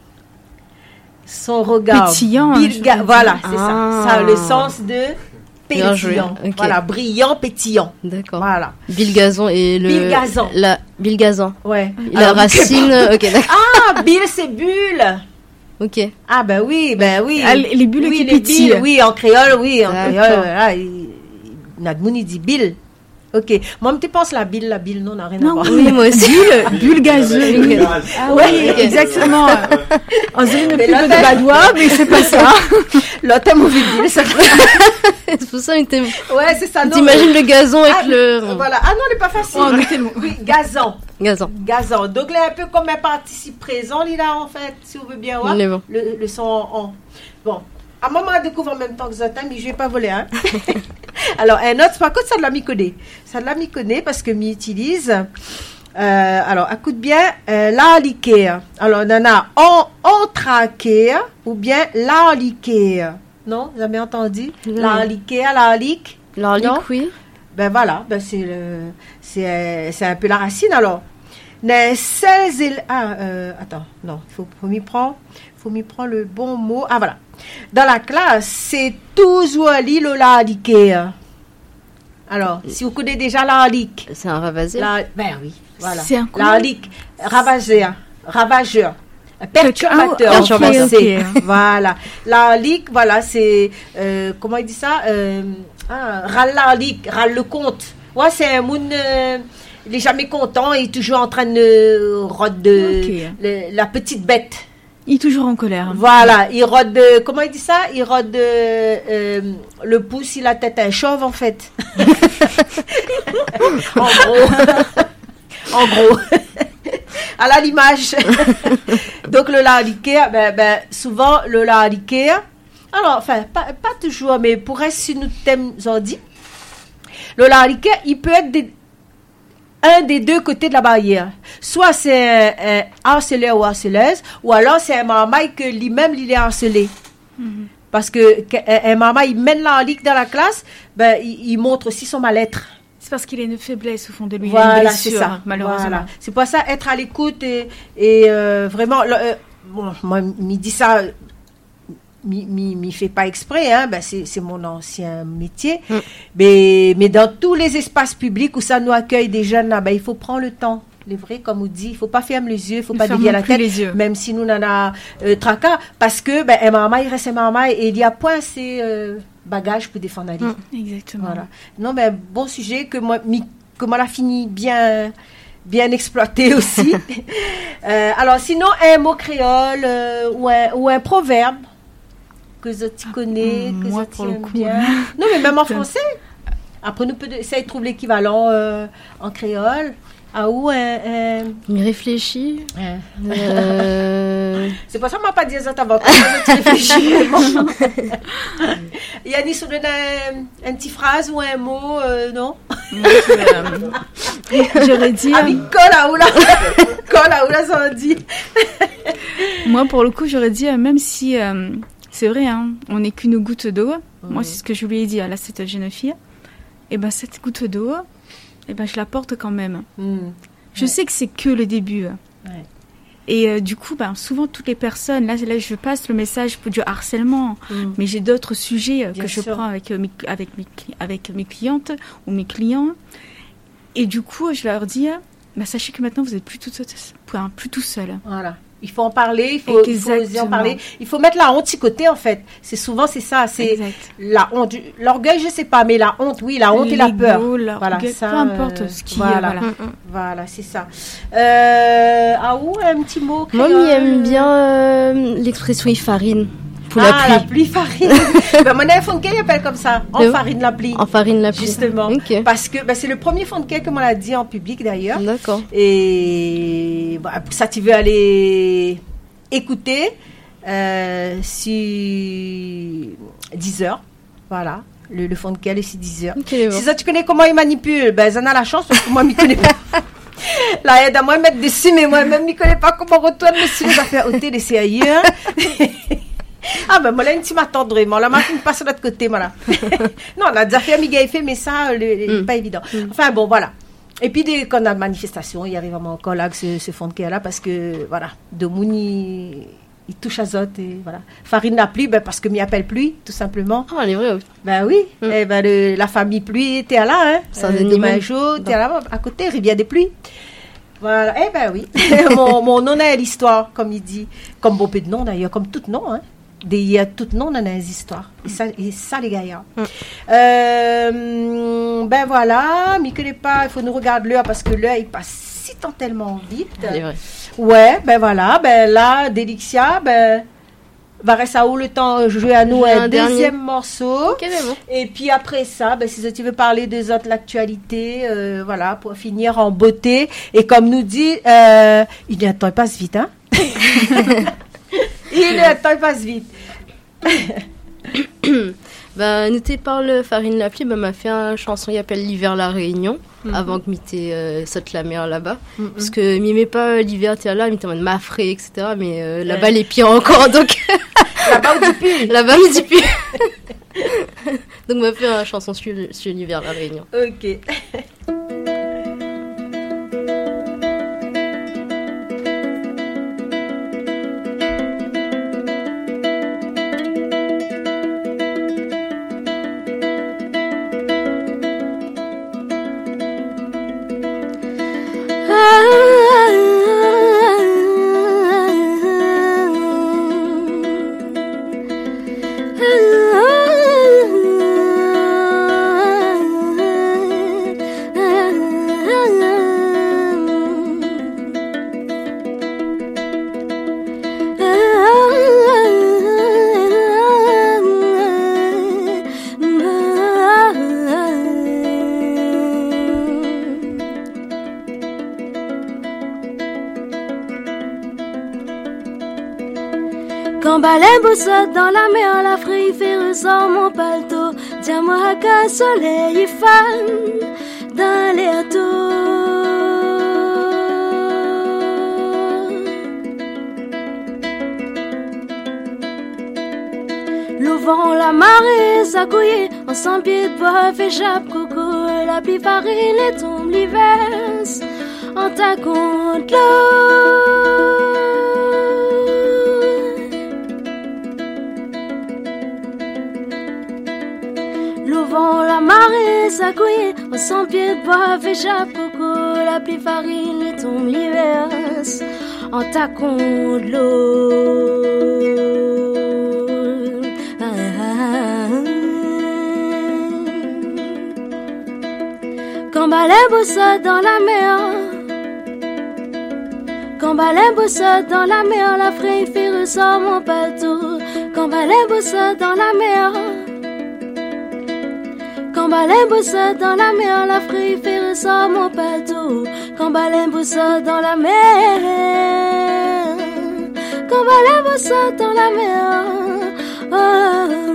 Son regard, pétillant. Bill Ga- voilà, c'est ah. ça. Ça a le sens de pétillant. Okay. Voilà, brillant, pétillant. D'accord. Voilà. Bill Gazon et le. Bill Gazon. La Bill Gazon. Ouais. La Alors, racine. Ok, d'accord. Ah, Bill, c'est bulle. Ok. Ah ben oui, ben oui. Ah, les bulles oui, qui les pétillent. billes, oui, en créole, oui, en D'accord. créole. Voilà, il, Nadmoun, il dit Bill. Ok. Moi, tu penses la bille, la bille, non, n'a rien à Non, voir. Oui, moi aussi. Bulle, bulle gazeuse. Oui. Ah oui, Ok. exactement. On dirait une Mais pub là, de t'as- badois, mais c'est pas ça. L'autre, t'as mauvais bill, ça. C'est pour ça que t'es- Ouais, c'est ça. non, t'imagines le gazon avec Ah, le. Voilà. Ah non, elle n'est pas facile. Oh, on était loin. Oui, gazon. Gazon. Gazon. Donc, là, un peu comme un participe présent, il là, en fait, si on veut bien voir. On est bon. Le, le son en. Bon. À moi, on découvre en même temps que Zotin, mais je ne vais pas voler. Hein. Alors, un autre, par contre, ça de la m'y Ça de la m'y parce que m'y utilise. Euh, alors, écoute bien, euh, l'aliquer. Alors, on en a en, entraquer ou bien l'aliquer. Non, vous avez entendu? Non. L'aliquer, l'alique. L'orlic, Non. oui. Ben voilà, ben c'est, le, c'est, euh, c'est un peu la racine alors. Les seize éle- ah, euh, attends, non, il faut, faut m'y prendre, faut m'y prendre le bon mot. Ah voilà. Dans la classe, c'est toujours l'île la liquer. Alors, si vous connaissez déjà la lique, C'est un ravasé. la, ben oui, voilà. C'est un quoi? La lique, ravageur, ravageur, perturbateur, Ah, en ok, français. ok. Voilà. La lique, voilà, c'est, euh, comment il dit ça? Euh, ah, râle la lique, râle le compte. Ouais, c'est un moun, euh, il est jamais content, il est toujours en train de rôde de Ok. le- la petite bête. Il est toujours en colère. Voilà, il rôde de, comment il dit ça? Il rôde de, euh, le pouce, il a tête un chauve en fait. En gros. en gros. À la l'image. Donc, le laaliké, ben, ben, souvent, le laaliké, alors, enfin, pas, pas toujours, mais pour rester sur nos thèmes ordi, le laaliké, il peut être des, un des deux côtés de la barrière. Soit c'est un, un harceleur ou harceleuse, ou alors c'est un maman que lui-même, il est harcelé. Mm-hmm. Parce que un, un maman, il mène la ligue dans la classe, ben, il, il montre aussi son mal-être. C'est parce qu'il a une faiblesse au fond de lui, voilà, il a une blessure, c'est ça. malheureusement. Voilà. C'est pour ça, être à l'écoute et, et euh, vraiment, euh, bon, moi, il dit ça, il ne fait pas exprès, hein, ben c'est, c'est mon ancien métier, mm. mais, mais dans tous les espaces publics où ça nous accueille des jeunes, là, ben, il faut prendre le temps. Les vrais, comme on dit, il ne faut pas fermer les yeux, il ne faut pas dévier la tête, les yeux. Même si nous n'en a euh, tracas, parce que ben, un maman, il reste un maman et il n'y a point ces euh, bagages pour défendre la vie. Mmh, exactement. Voilà. Non, mais bon sujet que moi, mi, que moi l'a fini bien, bien exploité aussi. euh, alors, sinon, un mot créole euh, ou, un, ou un proverbe que tu connais, mmh, que moi, tu pour le aimes coup, bien. Non, mais même en français. Après, nous peut essayer de trouver l'équivalent euh, en créole. Ah ou un... un... Il réfléchit. Ouais. Euh... C'est pour ça qu'on m'a pas dit ça avant. Tu réfléchis. Yannis, on donne un, un petit phrase ou un mot, euh, non? Moi, euh, j'aurais dit... Ah, mais cola ou là cola ou là, ça en dit. Moi, pour le coup, j'aurais dit, euh, même si... Euh, c'est vrai, hein, on n'est qu'une goutte d'eau. Mmh. Moi, c'est ce que je lui ai dit à là, cette jeune fille. Et ben cette goutte d'eau... Eh ben, je la porte quand même. Mmh. Je ouais. sais que c'est que le début. Ouais. Et euh, du coup, ben, souvent, toutes les personnes, là, là, je passe le message pour du harcèlement, mmh. mais j'ai d'autres sujets euh, que sûr. je prends avec, euh, mes, avec, mes, avec mes clientes ou mes clients. Et du coup, je leur dis, ben, sachez que maintenant, vous n'êtes plus tout, plus tout seul. Voilà. Il faut en parler, il faut, il faut oser en parler. Il faut mettre la honte de côté, en fait. C'est souvent, c'est ça. C'est exact. La honte. L'orgueil, je sais pas, mais la honte, oui, la honte L'ego, et la peur. Voilà, ça, peu importe euh, ce qui voilà. est. Voilà, mm, mm. voilà c'est ça. Euh, ah, où un petit mot créole. Moi, j'aime bien euh, l'expression farine. Pour ah, la pluie. la pluie farine. ben, mon enfant qui appelle comme ça. En Le... farine la pluie. En farine la pluie. Justement. Okay. Parce que ben, c'est le premier fond de quai que moi l'a dit en public d'ailleurs. D'accord. Et ben, pour ça, tu veux aller écouter euh, si dix heures. Voilà. Le, le fond de quai, c'est dix heures. Okay, bon. Si ça, tu connais comment il manipule, ben, ça en a la chance parce que moi, je ne connais pas. Là, aide à moi mettre dessus, mais moi-même, je ne connais pas comment retourner sur les affaires au télé, c'est ailleurs. Ah, ben, moi, là, tu m'attends vraiment. Là, moi, je passe de l'autre côté, voilà. Non, on a déjà fait un méga fait, mais ça, c'est mm. pas évident. Mm. Enfin, bon, voilà. Et puis, dès qu'on a de manifestation, il arrive vraiment encore là, avec ce, ce fond de quai là, parce que, voilà, de Mouni, il touche à Zot, et voilà. Farine la pluie, ben, parce que m'y appelle pluie, tout simplement. Ah, elle est vraie, oui. Ben oui, mm. et ben, le, la famille pluie, t'es là, hein. Saint-Denis. Chaud, t'es là, à côté, rivière des pluies. Voilà, eh ben oui. mon, mon nom a l'histoire, comme il dit. Comme beaucoup de noms, d'ailleurs, comme tout nom, hein. Il y a tout nom dans les histoires. Et ça, et ça les gars. Mm. Euh, ben voilà, m'y connaît pas, il faut nous regarder l'heure parce que l'heure, il passe si tant tellement vite. C'est vrai. Ouais, ben voilà, ben là, Delixia, ben, va rester à où le temps de jouer à nous un, un deuxième dernier. morceau. Okay, bon. Et puis après ça, ben, si tu veux parler des autres l'actualité, euh, voilà, pour finir en beauté. Et comme nous dit, euh, il y a un temps, il passe vite, hein? Il y a un temps, il passe vite. Bah, nous t'es parle Farine la pluie, bah, m'a fait une chanson qui s'appelle L'hiver la Réunion, mm-hmm. avant que m'était euh, saute la mer là-bas. Mm-hmm. Parce que m'aimait pas l'hiver, t'es là, m'était en mode mafré, et cetera. Mais euh, ouais. là-bas, les pires encore, donc. Là-bas, où tu pues. Là-bas, où tu pues. Donc, m'a fait une chanson sur, sur l'hiver la Réunion. Ok. Quand Balembo saute dans la mer, la fraye fait ressort mon paletot. Dis-moi qu'un soleil fan dans l'air Le vent, la marée, ça couille, on sent pied de bois, fait chape coco, la pluie farine, les tombes, l'hiver, on t'a contre l'eau. Le vent, la marée, ça couille, on sent pied de bois, fait chape coco, la pluie farine, les tombes, l'hiver, on t'a contre l'eau. Quand Balembo saute dans la mer, quand Balembo saute dans la mer, la fraye fait ressort mon bateau. Quand Balembo saute dans la mer, quand Balembo saute dans la mer, la fraye fait ressort mon bateau. Quand Balembo saute dans la mer, quand Balembo saute dans la mer, oh, oh, oh.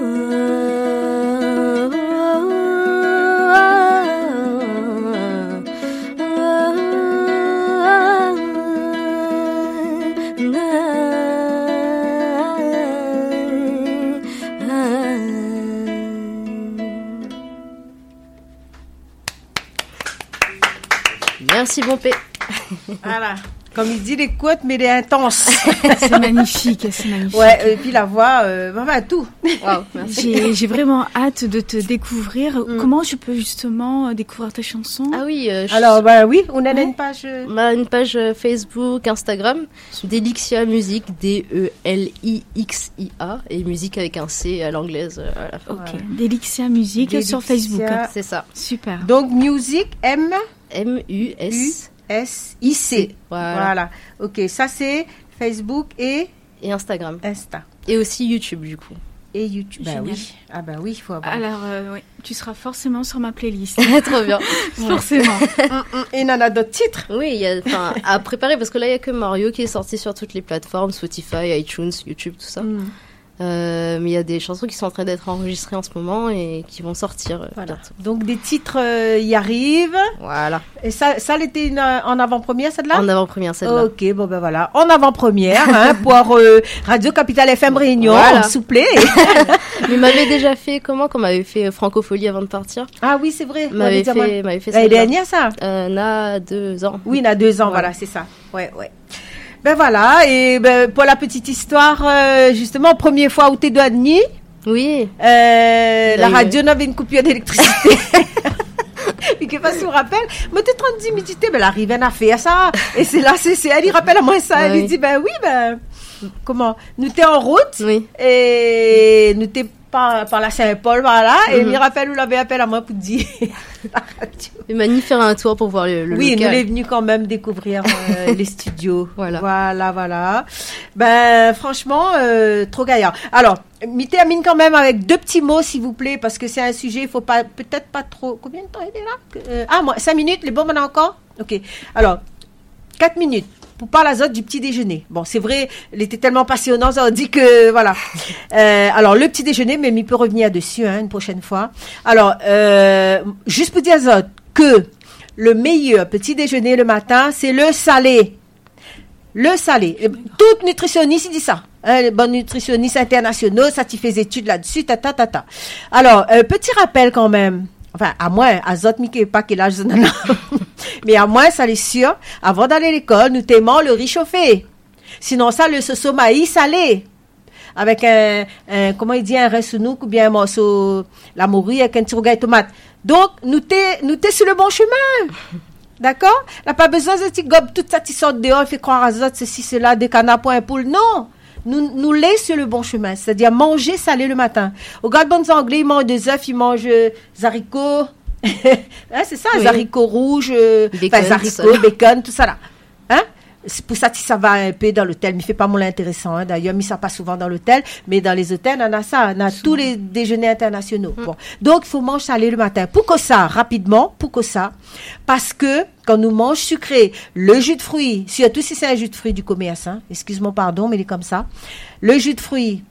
Merci Bompé. Voilà. Comme il dit, l'écoute, mais elle est intense. C'est magnifique, c'est magnifique. Ouais, et puis la voix, euh, enfin, tout. Wow, merci. J'ai, j'ai vraiment hâte de te découvrir. Mm. Comment je peux justement découvrir tes chansons? Ah oui. Euh, Alors, bah oui, on a ouais. une page. Euh... Bah, une page Facebook, Instagram, Delixia Musique, D E L I X I A, et musique avec un C à l'anglaise euh, à la fin. Ok, Voilà. Delixia Musique Delixia. sur Facebook. C'est ça. Super. Donc, music, M. M U S S I C. Voilà. Voilà. Ok, ça c'est Facebook et Et Instagram. Insta. Et aussi YouTube, du coup. Et YouTube. Bah Génial. oui. Ah bah oui, il faut avoir. Alors, euh, oui, tu seras forcément sur ma playlist. Trop bien. Forcément. Et il y en a d'autres titres. Oui, il y a enfin, à préparer parce que là, il n'y a que Mario qui est sorti sur toutes les plateformes, Spotify, iTunes, YouTube, tout ça. Mm. Euh, mais il y a des chansons qui sont en train d'être enregistrées en ce moment et qui vont sortir euh, Voilà. bientôt. Donc des titres euh, y arrivent. Voilà. Et ça, ça elle était une, euh, en avant-première, celle-là? En avant-première, celle-là. Ok, bon ben voilà. En avant-première, hein, pour euh, Radio Capitale F M Réunion, Voilà. s'il vous plaît. Mais m'avait déjà fait comment qu'on m'avait fait Francophonie avant de partir. Ah oui, c'est vrai. M'avait Ouais, fait, m'avait fait L'année celle-là. dernière, ça? Euh, n'a deux ans. Oui, il y a deux ans, Voilà. voilà, c'est ça. Ouais, ouais. Ben voilà, et ben, pour la petite histoire, euh, justement, première fois où t'es de nuit, Oui. euh, la Oui, radio n'avait une coupure d'électricité. Et que pas si on rappelle, mais t'es trente-dix minutes, ben, elle arrive, elle a fait ça. Et c'est là, c'est, c'est, elle y rappelle à moi ça. Elle Oui. lui dit, ben oui, ben, comment, nous t'es en route, Oui. et nous t'es par, par la Saint-Paul, voilà, et Mhm. il rappelle, nous l'avait appelé à moi pour dire la radio. Et Mani faire un tour pour voir le, le Oui, local. nous est venu quand même découvrir euh, les studios. Voilà. Voilà, voilà. Ben, franchement, euh, trop gaillard. Alors, m'y termine quand même avec deux petits mots, s'il vous plaît, parce que c'est un sujet, il faut pas, peut-être pas trop. Combien de temps il est là? Euh, Ah, moi, cinq minutes, les bons, on a encore? Ok. Alors, quatre minutes. Pour parler à Zot du petit déjeuner. Bon, c'est vrai, il était tellement passionnant, ça on dit que, voilà. Euh, alors, le petit déjeuner, mais il peut revenir dessus, hein, une prochaine fois. Alors, euh, juste pour dire à Zot que le meilleur petit déjeuner le matin, c'est le salé. Le salé. Et toute nutritionniste, il dit ça. Hein, les bons nutritionnistes internationaux, ça t'y fait des études là-dessus, ta, ta, ta, ta. Alors, euh, petit rappel quand même. Enfin, à moins, à Zot, Mickey, pas quel âge, non, non. Mais à moins, ça l'est sûr, avant d'aller à l'école, nous t'aimons le riz chauffé. Sinon, ça, le soso maïs salé. Avec un, un, comment il dit, un ressounouk ou bien un morceau, la morue avec un petit rougail tomate. Donc, nous t'es, nous t'es sur le bon chemin. D'accord? N'a pas besoin de petit gobe, toute ça, qui sort dehors, fait croire à Zot, ceci, cela, des canards pour un poule. Non! Nous, nous laisse sur le bon chemin, c'est-à-dire manger salé le matin. Au gars de bons anglais, ils mangent des œufs, ils mangent euh, des haricots. Hein, c'est ça, Oui. des haricots rouges, euh, Bacon, enfin, des tout haricots, ça. bacon, tout ça là. Hein? c'est pour ça que ça va un peu dans l'hôtel. Mais fait pas mon intéressant, hein. D'ailleurs, mais ça pas souvent dans l'hôtel. Mais dans les hôtels, on a ça. On a tous les déjeuners internationaux. Bon. Donc, il faut manger salé le matin. Pourquoi ça? Rapidement. Pourquoi ça? Parce que, quand nous mangeons sucré, le jus de fruits, surtout si c'est un jus de fruits du commerce, hein. Excuse-moi, pardon, mais il est comme ça. Le jus de fruits,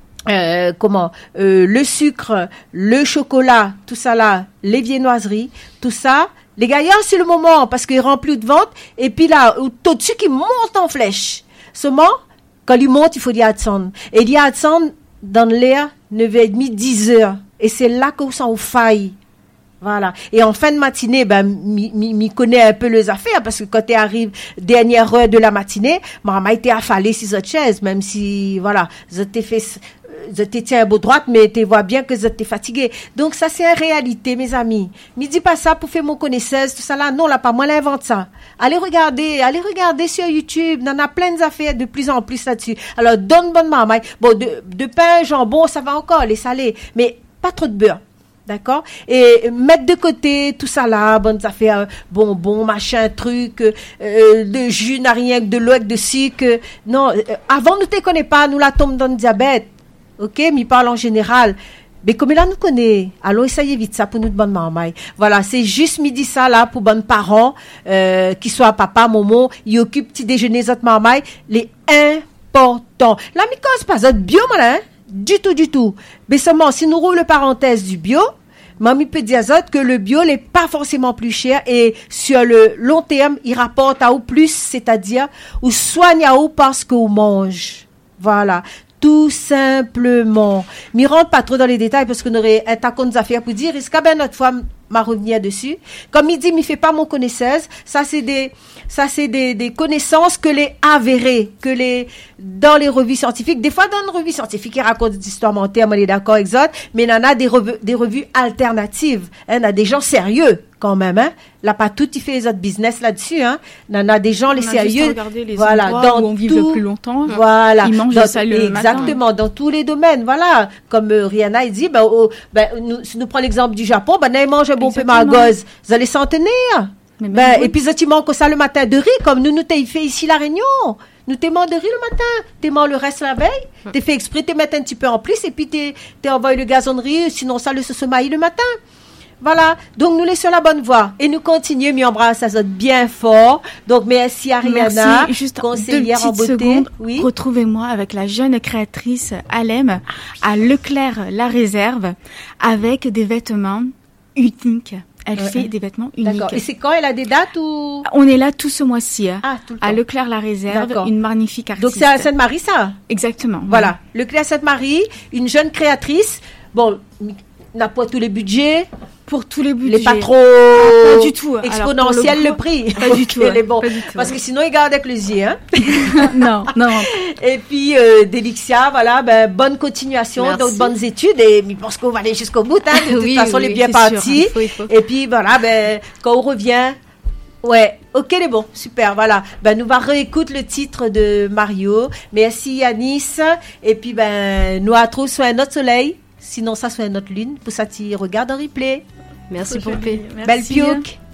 Euh, comment euh, le sucre, le chocolat, tout ça là, les viennoiseries, tout ça, les gaillards c'est le moment parce qu'ils remplissent de vente et puis là, tout de suite qui monte en flèche. Seulement, quand il monte, il faut y attendre. Et il y attendre dans l'air neuf heures trente, dix heures. Et c'est là qu'on sent aux failles. Voilà. Et en fin de matinée, ben, mi, mi, mi connaît un peu les affaires, parce que quand tu arrives, dernière heure de la matinée, maman était affalée sur cette chaise, même si, voilà, je t'ai fait, je t'ai tiens un beau droite, mais tu vois bien que je t'ai fatigué. Donc, ça, c'est une réalité, mes amis. Ne dis pas ça pour faire mon connaisseuse, tout ça là. Non, là, pas moi, l'invente ça. Allez regarder, allez regarder sur YouTube. Il y en a plein d'affaires de plus en plus là-dessus. Alors, donne bonne maman. Bon, de, de pain, jambon, ça va encore, les salés. Mais pas trop de beurre. D'accord? Et mettre de côté tout ça là, bonnes affaires, bonbons, machin, truc, euh, de jus, n'a rien que de l'eau, avec de sucre. Non, euh, avant, nous ne te connaissons pas, nous la tombe dans le diabète. OK? Mais parle en général. Mais comme là, nous connaît, allons essayer vite ça pour nous de bonne maman. Voilà, c'est juste midi ça là pour bonnes parents, euh, qui soient papa, maman, ils occupent petit déjeuner, autres maman, les importants. La mi-cause pas autre bio, malin. Du tout, du tout. Mais seulement, si nous roulons le parenthèse du bio, mamie peut dire que le bio n'est pas forcément plus cher et sur le long terme, il rapporte à ou plus, c'est-à-dire, ou soigne à ou parce qu'on mange. Voilà. Tout simplement. Mais rentre pas trop dans les détails parce qu'on aurait un tas de affaires pour dire, est-ce qu'à ben notre fois, m'a revenir dessus. Comme il dit, m'y fait pas mon connaisseuse. Ça, c'est des, ça, c'est des, des connaissances que les avérées, que les, dans les revues scientifiques. Des fois, dans une revue scientifique, ils racontent des histoires mentales, on est d'accord avec ça, mais il y en a des revues, des revues alternatives. Hein, il y a des gens sérieux, quand même, hein. Là, pas tout, il fait les autres business là-dessus, hein. Il y en a des gens, les on sérieux. Les voilà. Dans où on vit tout, le plus longtemps. Voilà. Ils mangent dans, ça le exactement. matin. Dans tous les domaines. Voilà. Comme euh, Rihanna, il dit, ben, oh, ben, nous, si nous prenons l'exemple du Japon, ben, ils mangent un bon peu magos. Vous allez s'en tenir. Ben, oui. Et puis, tu manges ça le matin de riz, comme nous, nous t'ai fait ici la Réunion. Nous t'es mangé de riz le matin, t'es mangé le reste la veille, t'es fait exprès, t'es mettre un petit peu en plus, et puis t'es, t'es envoyé le gazon de riz, sinon ça le semaille le matin. Voilà, donc nous laissons la bonne voie et nous continuons, mais embrasse ça bien fort. Donc merci à Rihanna, merci. Juste conseillère en beauté. Secondes, oui. Retrouvez-moi avec la jeune créatrice Alem à Leclerc La Réserve avec des vêtements uniques. Elle ouais. fait des vêtements uniques. D'accord. Et c'est quand elle a des dates ou? On est là tout ce mois-ci. Hein, ah, tout le temps. À Leclerc La Réserve, D'accord. Une magnifique artiste. Donc c'est à Sainte-Marie ça? Exactement. Voilà, ouais. Leclerc Sainte-Marie, une jeune créatrice. Bon, n'a pas tous les budgets. Pour tous les budgets. Il n'est pas trop ah, pas du tout. exponentiel le, le prix. Pas du tout. Okay, bon. Pas du tout. Parce que sinon, il garde avec les yeux. Hein? non, non. Et puis, euh, Delixia, voilà, ben, bonne continuation, Merci. donc bonnes études. Et je pense qu'on va aller jusqu'au bout. Hein, de toute oui, façon, oui, on est bien c'est parti. Sûr, il faut, il faut. Et puis, voilà, ben, quand on revient, ouais, ok, c'est bon, super, voilà. Ben, nous va réécouter le titre de Mario. Merci Yanis. Et puis, ben, nous retrouvons sur un autre soleil. Sinon, ça soit notre lune. Pour ça, tu regardes en replay. Merci, Pompée. Belle pioque.